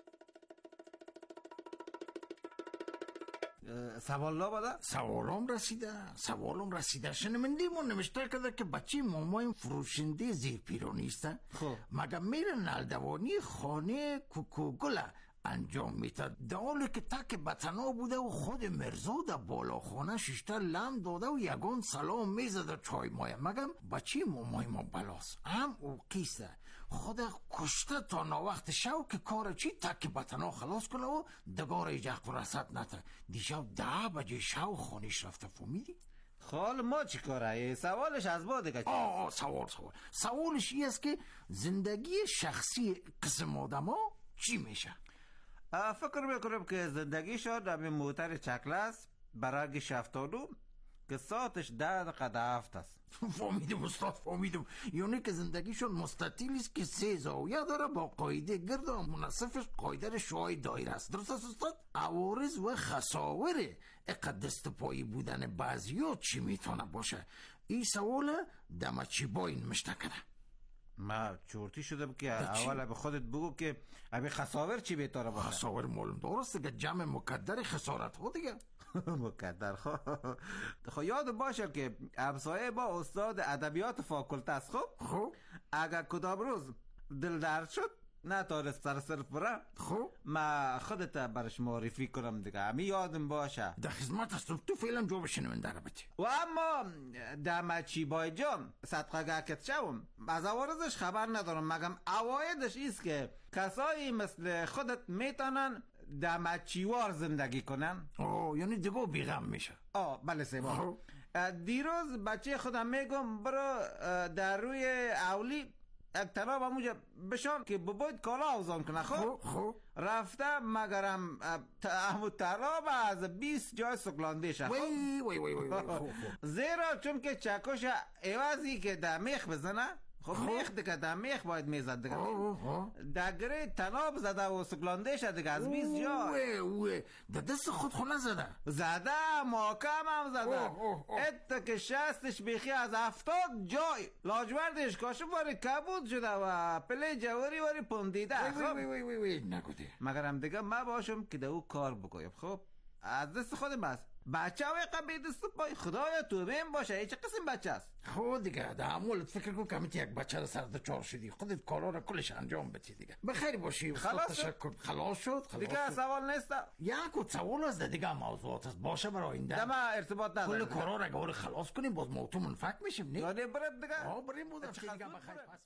سوال لا بده؟ سوالام رسیده سوالام رسیده شنمندی من نمشته کرده که بچه مامایم فروشنده زیر پیرانیسته. خب مگه میره نلدوانی خانه کوکوگل انجام میده در حالی که تک بطنا بوده و خود مرزا در بالا خانه ششتر لم داده و یگان سلام میزده چای مایه. مگم بچه مامای ما بلاس هم او قیسته خود کشته تا ناوقت شو که کار چی تک بطنا خلاص کنه و دگار ایجاق و رسد نته. دیشب ده بجه شو خانیش رفته فهمیدی. خال ما چی کاره؟ سوالش از با دیگه. آه آه سوال سوال سوالش ای است که زندگی شخصی قسم آدم ها چی میشه؟ فکر میکنم که زندگیشان در موتر چکل است برای شفتالو که ساعتش ده دقیقه ده هفت است. فهمیدم استاد فهمیدم. یعنی که زندگیشون مستطیل است که سه زاویه داره با قاعده گرد و منصفش قاعده شعاع دایره است. درست است استاد؟ عوارض و خساور اقدر دست پایی بودن بعضیا چی میتونه باشه؟ این سوال دمچی با این مشتکنه. ما چورتی شدم که اول به خودت بگو که ابی خساور چی بهتره باشه؟ خساور معلوم درسته که جمع مقدر خسارت ها دیگه. مقدر خب خب یاد باشه که همسایه با استاد ادبیات فاکولته است. خب خب اگر کدام روز دل درد شد نتارست سر صرف بره. خب ما خودت برش معرفی کنم دیگه، همی یادم باشه. در خدمت هستم. تو فعلا جواب شنونده رو بده. و اما دمچی بای جان صدقه گکت شوم، از عوارضش خبر ندارم، مگم اوایدش ایست که کسایی مثل خودت میتونن دمچیوار زندگی کنن. آه یعنی دیگه بیغم میشه. آه بله سیما. دیروز بچه خودم میگم برو در روی اولی یک تناب همونجا بشان که بباید کالا اوزان کنه. خب خب رفتم مگرم همون تناب از بیست جای سکلانده شه. وی وی وی وی زیرا چون که چکش عوضی که در میخ بزنه، خب میخ دیگه در میخ باید میزد دیگه، دگره تناب زده و سکلانده شد دیگه از بیست جا. اوه اوه در دست خود خونه زده زده محکم هم زده. ات که شستش بیخی از هفتاد جای لاجوردش کاشف واری کبود شده و پله جواری واری پندیده. خب وی وی وی وی نگوده مگرم دیگه ما باشم که در او کار بکنیم. خب از دست خودم بس بچه های قبی دست پای خدایا تو بیم باشه. ای چه قسم بچه است؟ خود دیگه در امولت فکر کن کمیت یک بچه را سرد چار شدی، خودت کارا را کلش انجام بدی دیگه. بخیر باشی. خلاص تشکر. خلاص شد. خلاص دیگه سوال نیست. یک و سوال از دیگه موضوعات است باشه برای آینده. دم ارتباط نداره. کل کارا را گوره خلاص کنیم باز ما تو منفک میشیم. نه یعنی برد دیگه. آه بریم بودم دیگه بخیر پس.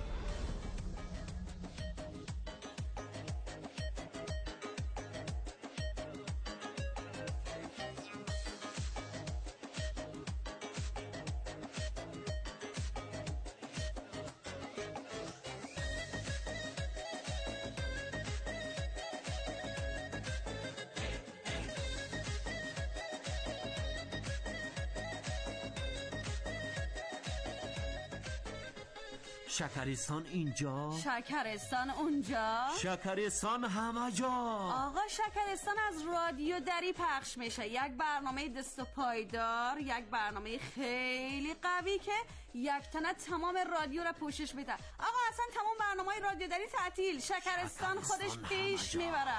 شکرستان اینجا، شکرستان اونجا، شکرستان همه جا. آقا شکرستان از رادیو دری پخش میشه. یک برنامه دست و پایدار، یک برنامه خیلی قوی که یک تنه تمام رادیو را پوشش میده. آقا اصلا تمام برنامه رادیو دری تعطیل، شکرستان خودش پیش میبره.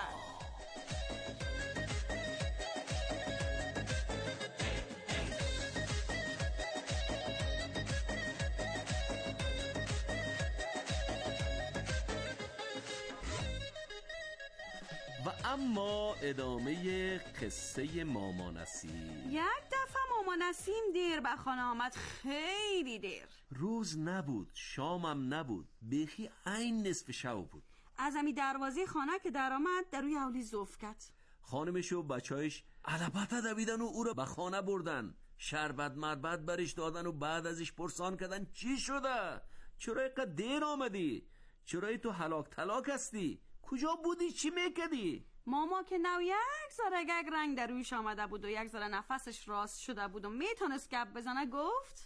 و اما ادامه قصه ماما نسیم. یک دفعه ماما نسیم دیر به خانه آمد، خیلی دیر. روز نبود، شامم نبود، بیخی عین نصف شب بود. از امی دروازه خانه که در آمد در روی اولی زوف کرد. خانمش و بچه‌هاش علبته دویدن و او را به خانه بردن، شربت مربت برش دادن و بعد ازش پرسان کردن چی شده؟ چرا اینقدر دیر آمدی؟ چرا تو هلاک تلاک هستی؟ کجا بودی؟ چی میکردی؟ ماما که نو یک ذره گگ رنگ در رویش آمده بود و یک ذره نفسش راست شده بود و میتونست گپ بزنه گفت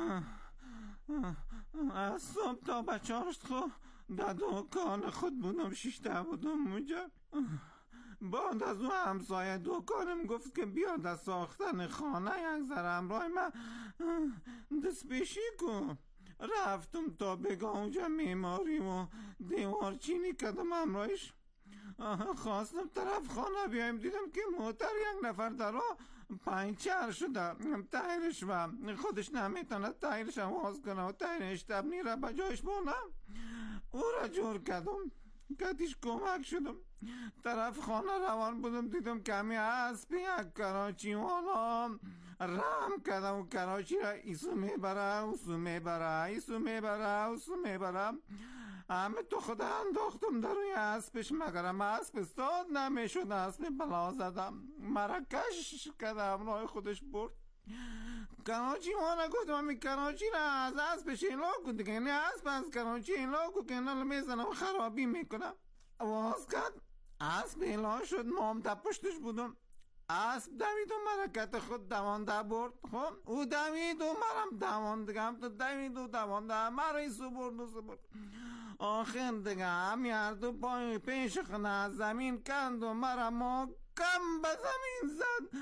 از صبح تا بچه هاشت خود در دکان خود بودم، شیشته بودم اونجا. بعد از اون همسایه دکانم گفت که بیاد از ساختن خانه یک ذره همراه من دست پیشی کن. رفتم تا بگاه اونجا میماری و دیوار چینی کردم همراهش. خواستم طرف خانه بیایم، دیدم که موتر یک نفر در را پنچر شده، تایرش و خودش نمیتونه تایرش هم واز کنه و تایرش تبنی را به جایش بونم. او را جور کردم، کتیش کمک شدم. طرف خانه روان بودم، دیدم کمی اسب یک کراچی والا رام کردم و کراچی را ایسو میبره اوسو میبره ایسو میبره اوسو میبره. همه تو خود انداختم در روی اسبش، مگرم اسب استاد نمیشد. اسب بلا زدم، مرا کش کردم راه خودش برد. کراچی وانا گفتم همی کراچی را از اسبش ایلاک کن دیگه، یعنی اسب از کراچی ایلاک کن که اینا میزنم و خرابی میکنم. آواز کرد، اسب ایلاک شد، ما هم در پشتش بودم. اسب دوید و مرکت خود دوانده برد. خب او دوید و مرم دوانده هم تو دوید و دوانده مرا ایسو برد و سو برد. آخر دیگه همی هر دو پای پیش خونه از زمین کند و مرا محکم به زمین زد.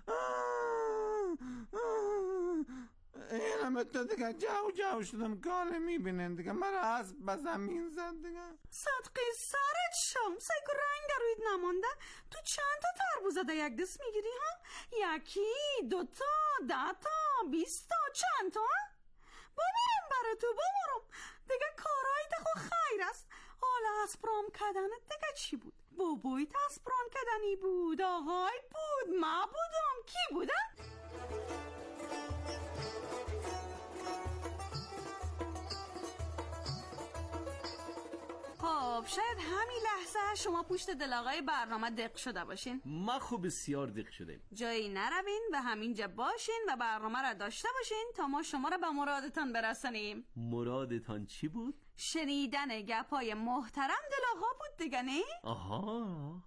این همه تو دیگه جو جو شدم که حاله میبینن دیگه مرا اسب به زمین زد دیگه. صدقه سرت شم، سیکو رنگ در روید نمانده. تو چند تا تربوزه در یک دست میگیری ها؟ یکی، دوتا، ده تا، بیست تا، چند تا؟ ببینم برای تو ببرم دیگه. کارهایت خود خیر است، حالا اسپرام کردنت دیگه چی بود؟ بابایت اسپرام کردنی بود، آقای بود، ما بودم، کی بودن؟ خب شاید همین لحظه شما پشت دل آقای برنامه دق شده باشین. ما خوب بسیار دق شدیم. جایی نروین و همینجا باشین و برنامه را داشته باشین تا ما شما را به مرادتان برسانیم. مرادتان چی بود؟ شنیدن گپای محترم دل آقا بود دیگه نه؟ آها.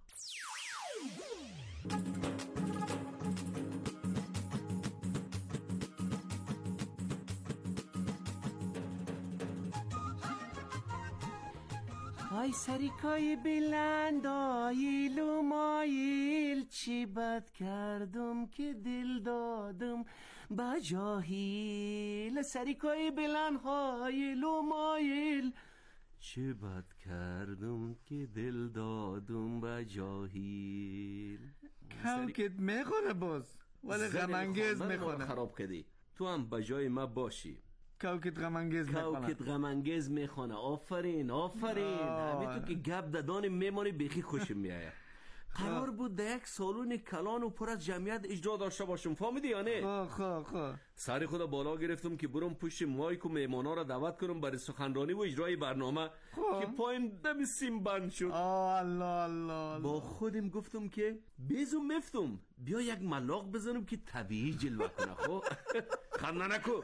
آی سریکای بلند آیل و مایل، چی بد کردم که دل دادم با جاهیل. سریکای بلند آیل و مایل، چی بد کردم که دل دادم با جاهیل. کاوکت میخونه باز ولی غم انگیز میخونه. خراب کردی. تو هم با جای ما باشی. کاوکت غم انگیز میخونه. کاوکت غم انگیز میخونه. آفرین آفرین. همین تو که گپ دادان میمانی بخی خوشم میآید. قرار بود در یک سالون کلان و پر از جمعیت اجرا داشته باشم، فهمیدی یا نه؟ خب خب خب سر خدا بالا گرفتم که برم پشت مایک و مهمانا را دعوت کنم برای سخنرانی و اجرای برنامه که پایین دم سیم بند شد. آه الله الله. با خودم گفتم که بیزو مفتم بیا یک ملاق بزنم که طبیعی جلوه کنه. خب خنده نکو.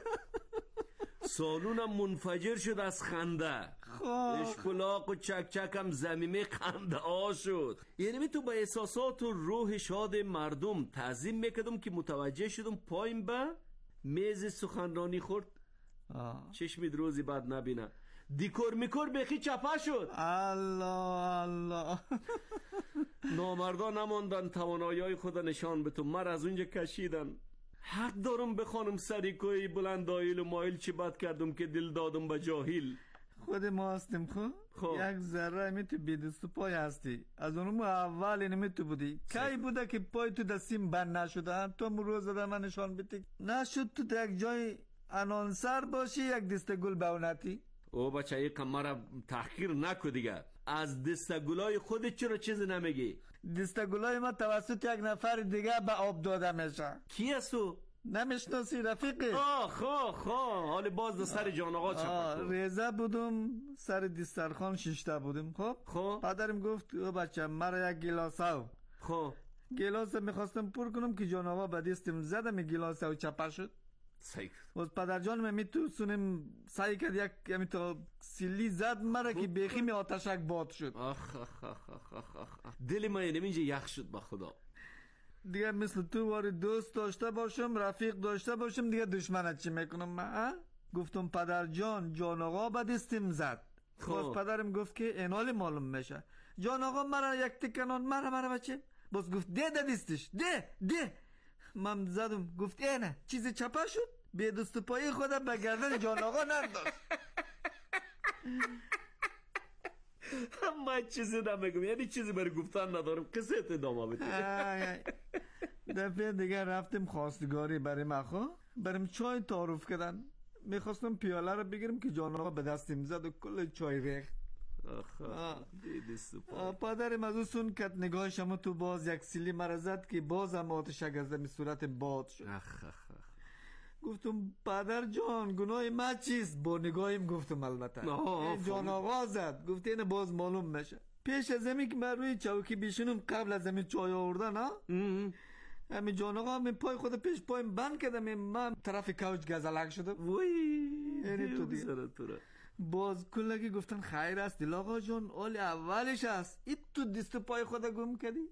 سالونم منفجر شد از خنده. اشکلاق و چک چکم زمینه خنده ها شد. یعنی تو با احساسات و روح شاد مردم تعظیم میکردم که متوجه شدم پایین به میز سخنرانی خورد. چشمید روزی بعد نبینه. دیکور میکور بخی چپه شد. الله الله. نامردا نماندن توانایی خود نشان به تو مر از اونجا کشیدن. حق دارم بخوانم سریکوی بلند آیل و مایل چی بد کردم که دل دادم به جاهیل. خود ما هستیم. خب خب یک ذره می تو بی دست و پای هستی. از اونم اول اینمی تو بودی. کی بوده که پای تو دستیم بند نشده؟ تو هم روز داده من نشان بیتی نشد تو در یک جای انانسر باشی یک دسته گل بونتی. او بچه ای کمارا تحقیر نکو دیگه. از دسته گلای خودت چرا چیز نمیگی؟ دسته گلای ما توسط یک نفر دیگه به آب داده میشه. کی هستو؟ نمیشناسی رفیقی؟ آه خواه خواه حال باز در سر جان آقا چپا. ریزه بودم سر دسترخوان شیشته بودیم. خب خب پدرم گفت او بچه مرا یک گلاس او. خب گلاس میخواستم پر کنم که جان آقا به دستم زدم گلاس او چپا شد. سیک باز پدر جان می تو سونم سعی کرد یک یعنی تا سیلی زد مرا که بیخی می آتشک باد شد. آخ آخ آخ آخ آخ دل ما اینم اینجا یخ شد با خدا. دیگه مثل تو واری دوست داشته باشم رفیق داشته باشم دیگه دشمنت چی میکنم من؟ گفتم پدر جان جان آقا به دستم زد. باز پدرم گفت که اینال معلوم میشه. جان آقا مرا یک تکنان مرا مرا بچه. باز گفت ده ده دستش ده ده. من زدم گفت اینه چیز چپا شد به دست پای خودم به گردن جان آقا ننداز. من چیزی نمیگم یعنی چیزی برای گفتن ندارم. قصه ادامه بده. دفعه دیگه رفتیم خواستگاری برای مخو بریم چای تعارف کردن. میخواستم پیاله رو بگیرم که جان آقا به دستیم زد و کل چای ریخت. پدرم از او سون کت نگاهش اما تو باز یک سیلی مرا زد که بازم آتشک از دمی صورت باد شد. گفتم پدر جان گناه ما چیست؟ با نگاهیم گفتم البته جان آقا زد. گفت اینه باز معلوم میشه. پیش از همی که من روی چوکی بیشونم قبل از همی چای آوردن ها همین جان آقا همین پای خود پیش پایم بند کردم من طرف کوچ گزلک شده. وی اینه تو دیگه باز کلگی گفتن خیر است دل آقا جان آل اولش است این تو دست پای خود گم کردی.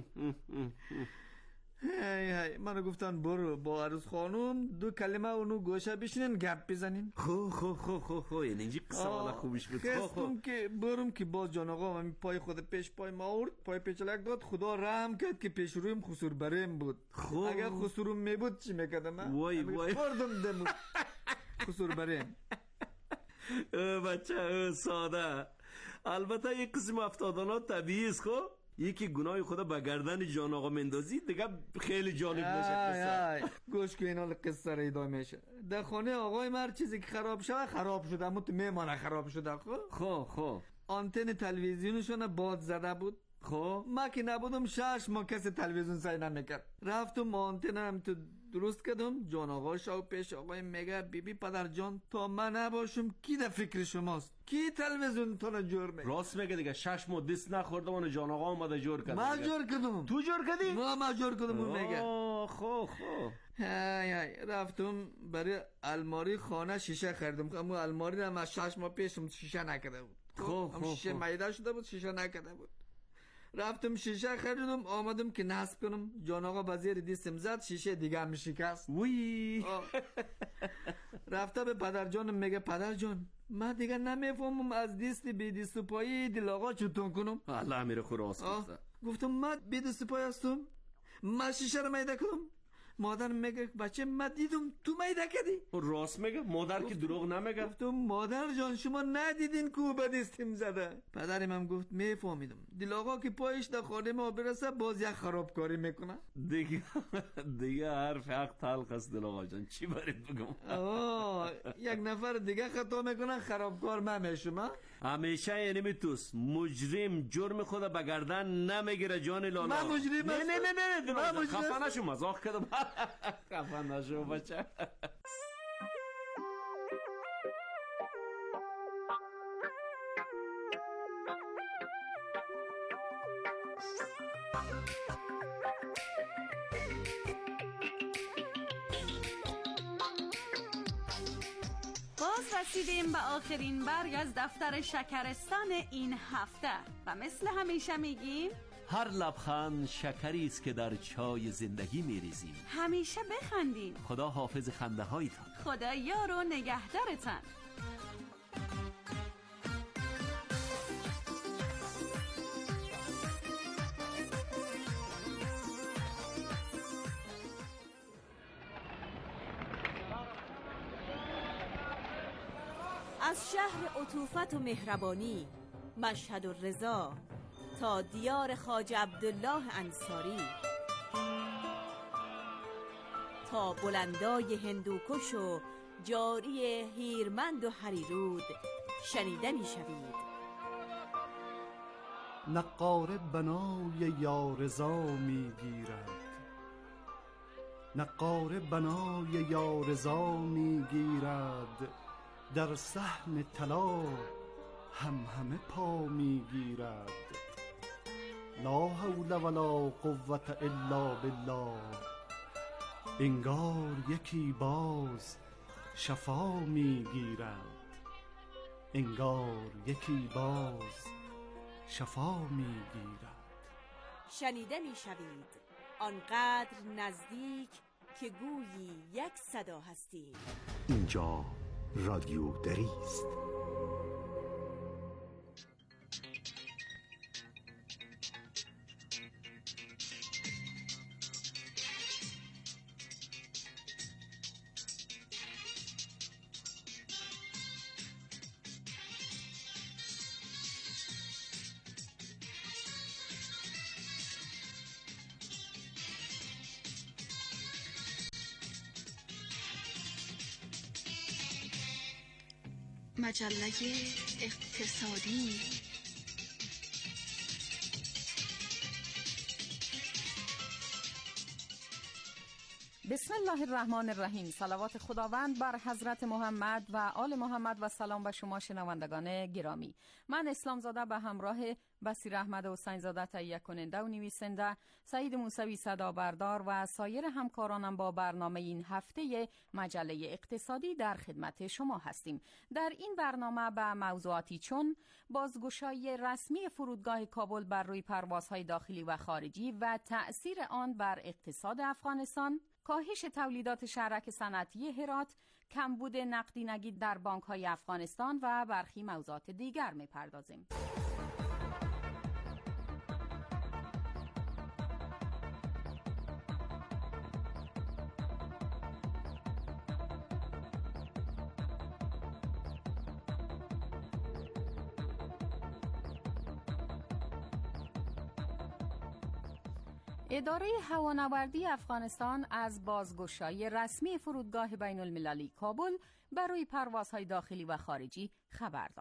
هی هی منو گفتن برو با عروس خانم دو کلمه اونو گوشه بشینن گپ بزنین. خو خو خو خو خو یعنی اینجی قصه والا خوبش بود. خستم که برم که باز جان آقا همین پای خود پیش پای ما آورد پای پیچلک داد. خدا رحم کرد که پیش رویم خسور بریم بود. اگر خسورم می بود چی میکردم من؟ وای وای خوردم دمو خسور بریم. بچه ساده البته یک قسم افتادانات طبیعی است. خب یکی گناه خدا به گردن جان آقا مندازی دیگه خیلی جالب میشه. گوش که اینا قصه را ادامه میشه. در خانه آقای مر چیزی که خراب شده خراب شده اما تو میمانه خراب شده. خب خب خب آنتن تلویزیونشون باد زده بود. خب ما که نبودم شش ما کسی تلویزیون سعی نمیکرد. رفتم آنتنم تو درست کردم. جان آقا شاو پیش آقای میگه بی بی پدر جان تا من نباشم کی در فکر شماست؟ کی تلویزیون تو رو جور میگه؟ راست میگه دیگه. شش ماه دست نخوردم و جان آقا اومده جور کرد. ما جور کردم. تو جور کردی؟ ما ما جور کردم اون میگه. خب خب های های رفتم برای الماری خانه شیشه خریدم. اما الماری رو من شش ماه پیشم شیشه نکرده بود. خب خب شیشه میده شده بود شیشه نکرده بود. رفتم شیشه خریدم آمدم که نصب کنم. جان آقا بازیر دیستم زد شیشه دیگه هم شکست. وی رفته به پدر جانم میگه پدر جان من دیگه نمیفهمم از دیست بی دیست و پایی دل آقا چطور کنم. الله میره خراس گفته. گفتم من بی دیست و پایی هستم من شیشه رو میده کنم. مادر میگه بچه من دیدم تو میده کردی. راست میگه مادر که دروغ نمیگه. گفتم مادر جان شما ندیدین کو به دیستم زده. پدرم هم گفت میفهمیدم دل آقا که پایش در خانه ما برسه باز یک خرابکاری میکنه. دیگه دیگه حرف حق تلخ است دل آقا جان چی برید بگم. آه یک نفر دیگه خطا میکنه خرابکار من میشم. همیشه یعنی میتوس مجرم جرم خود به گردن نمیگیره جان لالا. من مجرم نه نه نه نه من خفه نشو مزاق کردم. خفه نشو بچه. رسیدیم به آخرین برگ از دفتر شکرستان این هفته و مثل همیشه میگیم هر لبخند شکری است که در چای زندگی میریزیم. همیشه بخندین. خدا حافظ خنده هایتان. خدا یار و نگهدارتان. از شهر عطوفت و مهربانی مشهد و رضا تا دیار خواجه عبدالله انصاری تا بلندای هندوکش و جاری هیرمند و هریرود شنیده می شوید. نقاره بنای یارزا می گیرد نقاره بنای یارزا می گیرد در صحن طلا هم همه پا می گیرد. لا حول ولا قوة الا بالله. انگار یکی باز شفا می گیرد انگار یکی باز شفا می گیرد. شنیده می شوید آنقدر نزدیک که گویی یک صدا هستید. اینجا رادیو دری است. مجله اقتصادی. بسم الله الرحمن الرحیم. صلوات خداوند بر حضرت محمد و آل محمد و سلام به شما شنوندگان گرامی. من اسلام زاده به همراه بصیر احمد حسین زاده تهیه کننده و نویسنده، سعید موسوی صدا بردار و سایر همکارانم با برنامه این هفته مجله اقتصادی در خدمت شما هستیم. در این برنامه به موضوعاتی چون بازگشایی رسمی فرودگاه کابل بر روی پروازهای داخلی و خارجی و تأثیر آن بر اقتصاد افغانستان، کاهش تولیدات شهرک صنعتی هرات، کمبود نقدینگی در بانک‌های افغانستان و برخی موضوعات دیگر می‌پردازیم. اداره هوانوردی افغانستان از بازگشایی رسمی فرودگاه بین المللی کابل برای پروازهای داخلی و خارجی خبر داد.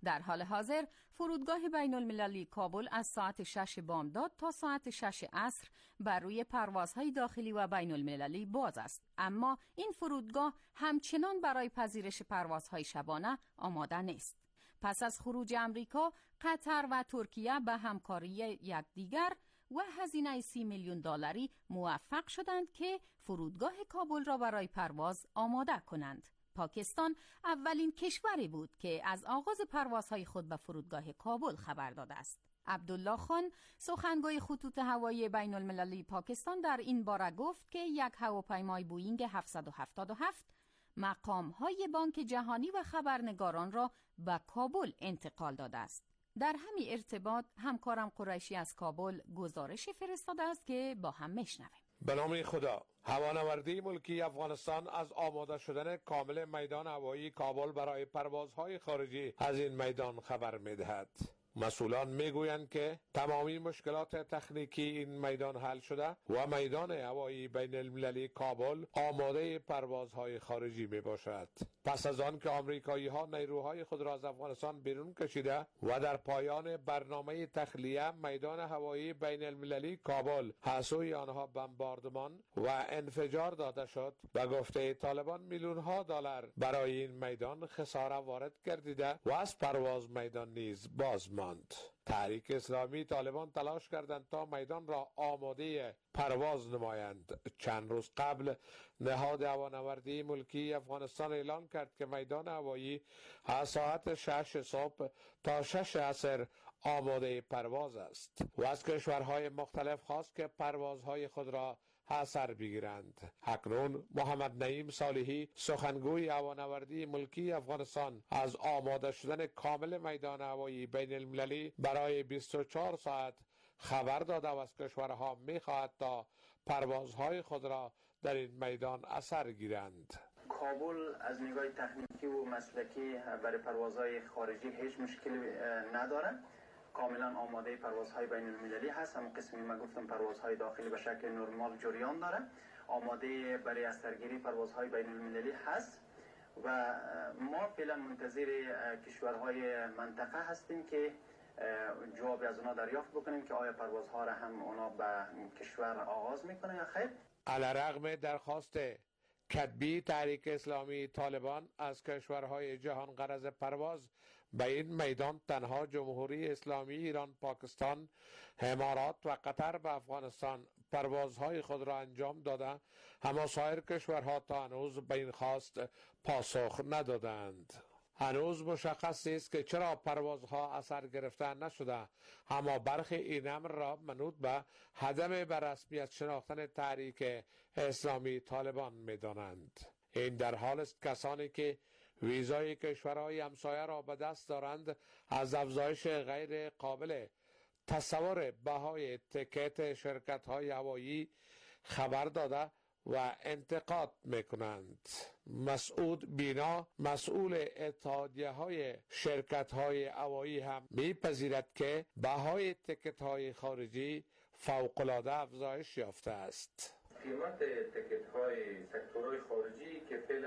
در حال حاضر فرودگاه بین المللی کابل از ساعت شش بامداد تا ساعت شش عصر بر روی پروازهای داخلی و بین المللی باز است، اما این فرودگاه همچنان برای پذیرش پروازهای شبانه آماده نیست. پس از خروج امریکا، قطر و ترکیه به همکاری یکدیگر و هزینه سی میلیون دلاری موفق شدند که فرودگاه کابل را برای پرواز آماده کنند. پاکستان اولین کشوری بود که از آغاز پروازهای خود به فرودگاه کابل خبر داده است. عبدالله خان، سخنگوی خطوط هوایی بین المللی پاکستان، در این باره گفت که یک هواپیمای بوئینگ هفتصد و هفتاد و هفت مقام‌های بانک جهانی و خبرنگاران را به کابل انتقال داده است. در همین ارتباط همکارم قریشی از کابل گزارشی فرستاده است که با هم میشنویم. به نام خدا. هوانوردی ملکی افغانستان از آماده شدن کامل میدان هوایی کابل برای پروازهای خارجی از این میدان خبر می‌دهد. مسئولان میگویند که تمامی مشکلات تکنیکی این میدان حل شده و میدان هوایی بین المللی کابل آماده پروازهای خارجی می باشد. پس از آن که آمریکایی ها نیروهای خود را از افغانستان بیرون کشیده و در پایان برنامه تخلیه میدان هوایی بین المللی کابل حسوی آنها بمباردمان و انفجار داده شد، به گفته طالبان میلیون ها دلار برای این میدان خساره وارد گردیده و از پرواز میدان نیز باز ماند. تحریک اسلامی طالبان تلاش کردند تا میدان را آماده پرواز نمایند. چند روز قبل نهاد هوانوردی ملکی افغانستان اعلان کرد که میدان هوایی از ساعت شش صبح تا شش عصر آماده پرواز است و از کشورهای مختلف خواست که پروازهای خود را اثر بگیرند. اکنون محمد نعیم صالحی، سخنگوی هوانوردی ملکی افغانستان، از آماده شدن کامل میدان هوایی بین المللی برای بیست و چهار ساعت خبر داده و از کشورها می‌خواهد تا پروازهای خود را در این میدان اثر گیرند. کابل از نگاه تکنیکی و مسلکی برای پروازهای خارجی هیچ مشکلی نداره. کاملا آماده پروازهای بین المللی هست. هم قسمی ما گفتم پروازهای داخلی به شکل نرمال جریان داره. آماده برای اثرگیری پروازهای بین المللی هست و ما فعلا منتظر کشورهای منطقه هستیم که جواب از اونا دریافت بکنیم که آیا پروازها را هم اونا به کشور آغاز میکنه یا خیر. علیرغم درخواست کتبی تحریک اسلامی طالبان از کشورهای جهان غرض پرواز به این میدان تنها جمهوری اسلامی ایران، پاکستان، امارات و قطر به افغانستان پروازهای خود را انجام داده، اما سایر کشورها تا هنوز به این خواست پاسخ ندادند. هنوز مشخص نیست که چرا پروازها اثر گرفته نشده، اما برخی این امر را منوط به عدم به رسمیت شناختن تحریک اسلامی طالبان می‌دانند. این در حال است کسانی که ویزای کشورهای همسایه را به دست دارند از افزایش غیر قابل تصور بهای تکت شرکت‌های هوایی خبر داده و انتقاد میکنند. مسعود بینا، مسئول اتحادیه های شرکت های هوایی، هم میپذیرد که بهای تکت های خارجی فوق‌العاده افزایش یافته است. قیمت تکت های سکتورهای خارجی که فعلا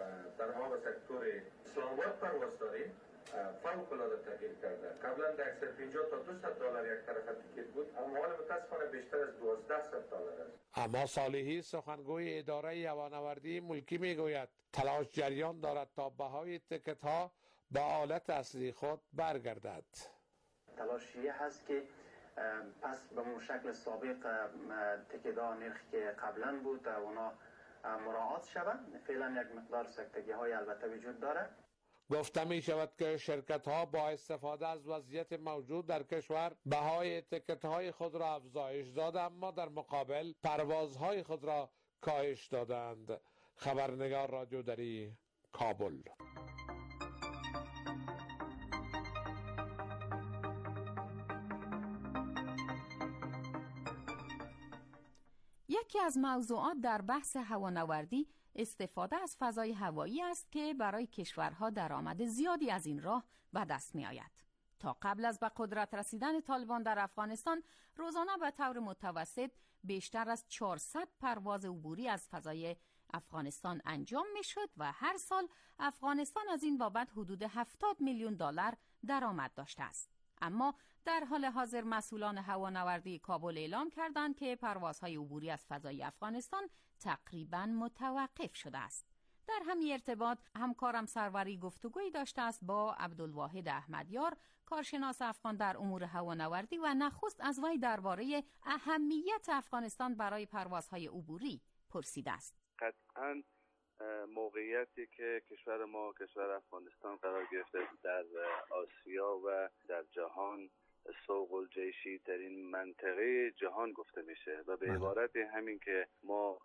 در ما به سکتور اسلام آباد پرواز داریم فوق‌العاده تغییر کرده. قبلا در صد و پنجاه تا دویست دلار یک طرف تیکت بود، اما حالا متاسفانه بیشتر از دوازده دلار است. اما صالحی، سخنگوی اداره هوانوردی ملکی، میگوید تلاش جریان دارد تا بهای تکت ها به حالت اصلی خود برگردد. تلاشی هست که پس به اون شکل سابق تکت ها نرخی که قبلا بود اونا مراعات شوند. فعلا یک مقدار سکتگی های البته وجود داره. گفته می شود که شرکت ها با استفاده از وضعیت موجود در کشور بهای تکت های خود را افزایش داده، اما در مقابل پروازهای خود را کاهش دادند. خبرنگار رادیو دری، کابل. یکی از موضوعات در بحث هوانوردی استفاده از فضای هوایی است که برای کشورها درآمد زیادی از این راه به دست می آید. تا قبل از به قدرت رسیدن طالبان در افغانستان روزانه به طور متوسط بیشتر از چهارصد پرواز عبوری از فضای افغانستان انجام می شد و هر سال افغانستان از این بابت حدود هفتاد میلیون دلار درآمد داشته است. اما در حال حاضر مسئولان هوانوردی کابل اعلام کردند که پروازهای عبوری از فضای افغانستان تقریباً متوقف شده است. در همین ارتباط همکارم سروری گفتگویی داشته است با عبدالواحد احمدیار، کارشناس افغان در امور هوانوردی و نخست از وی درباره اهمیت افغانستان برای پروازهای عبوری پرسیده است. قطعاً موقعیتی که کشور ما کشور افغانستان قرار گرفته در آسیا و در جهان سوق الجیشی ترین منطقه جهان گفته میشه و به عبارت همین که ما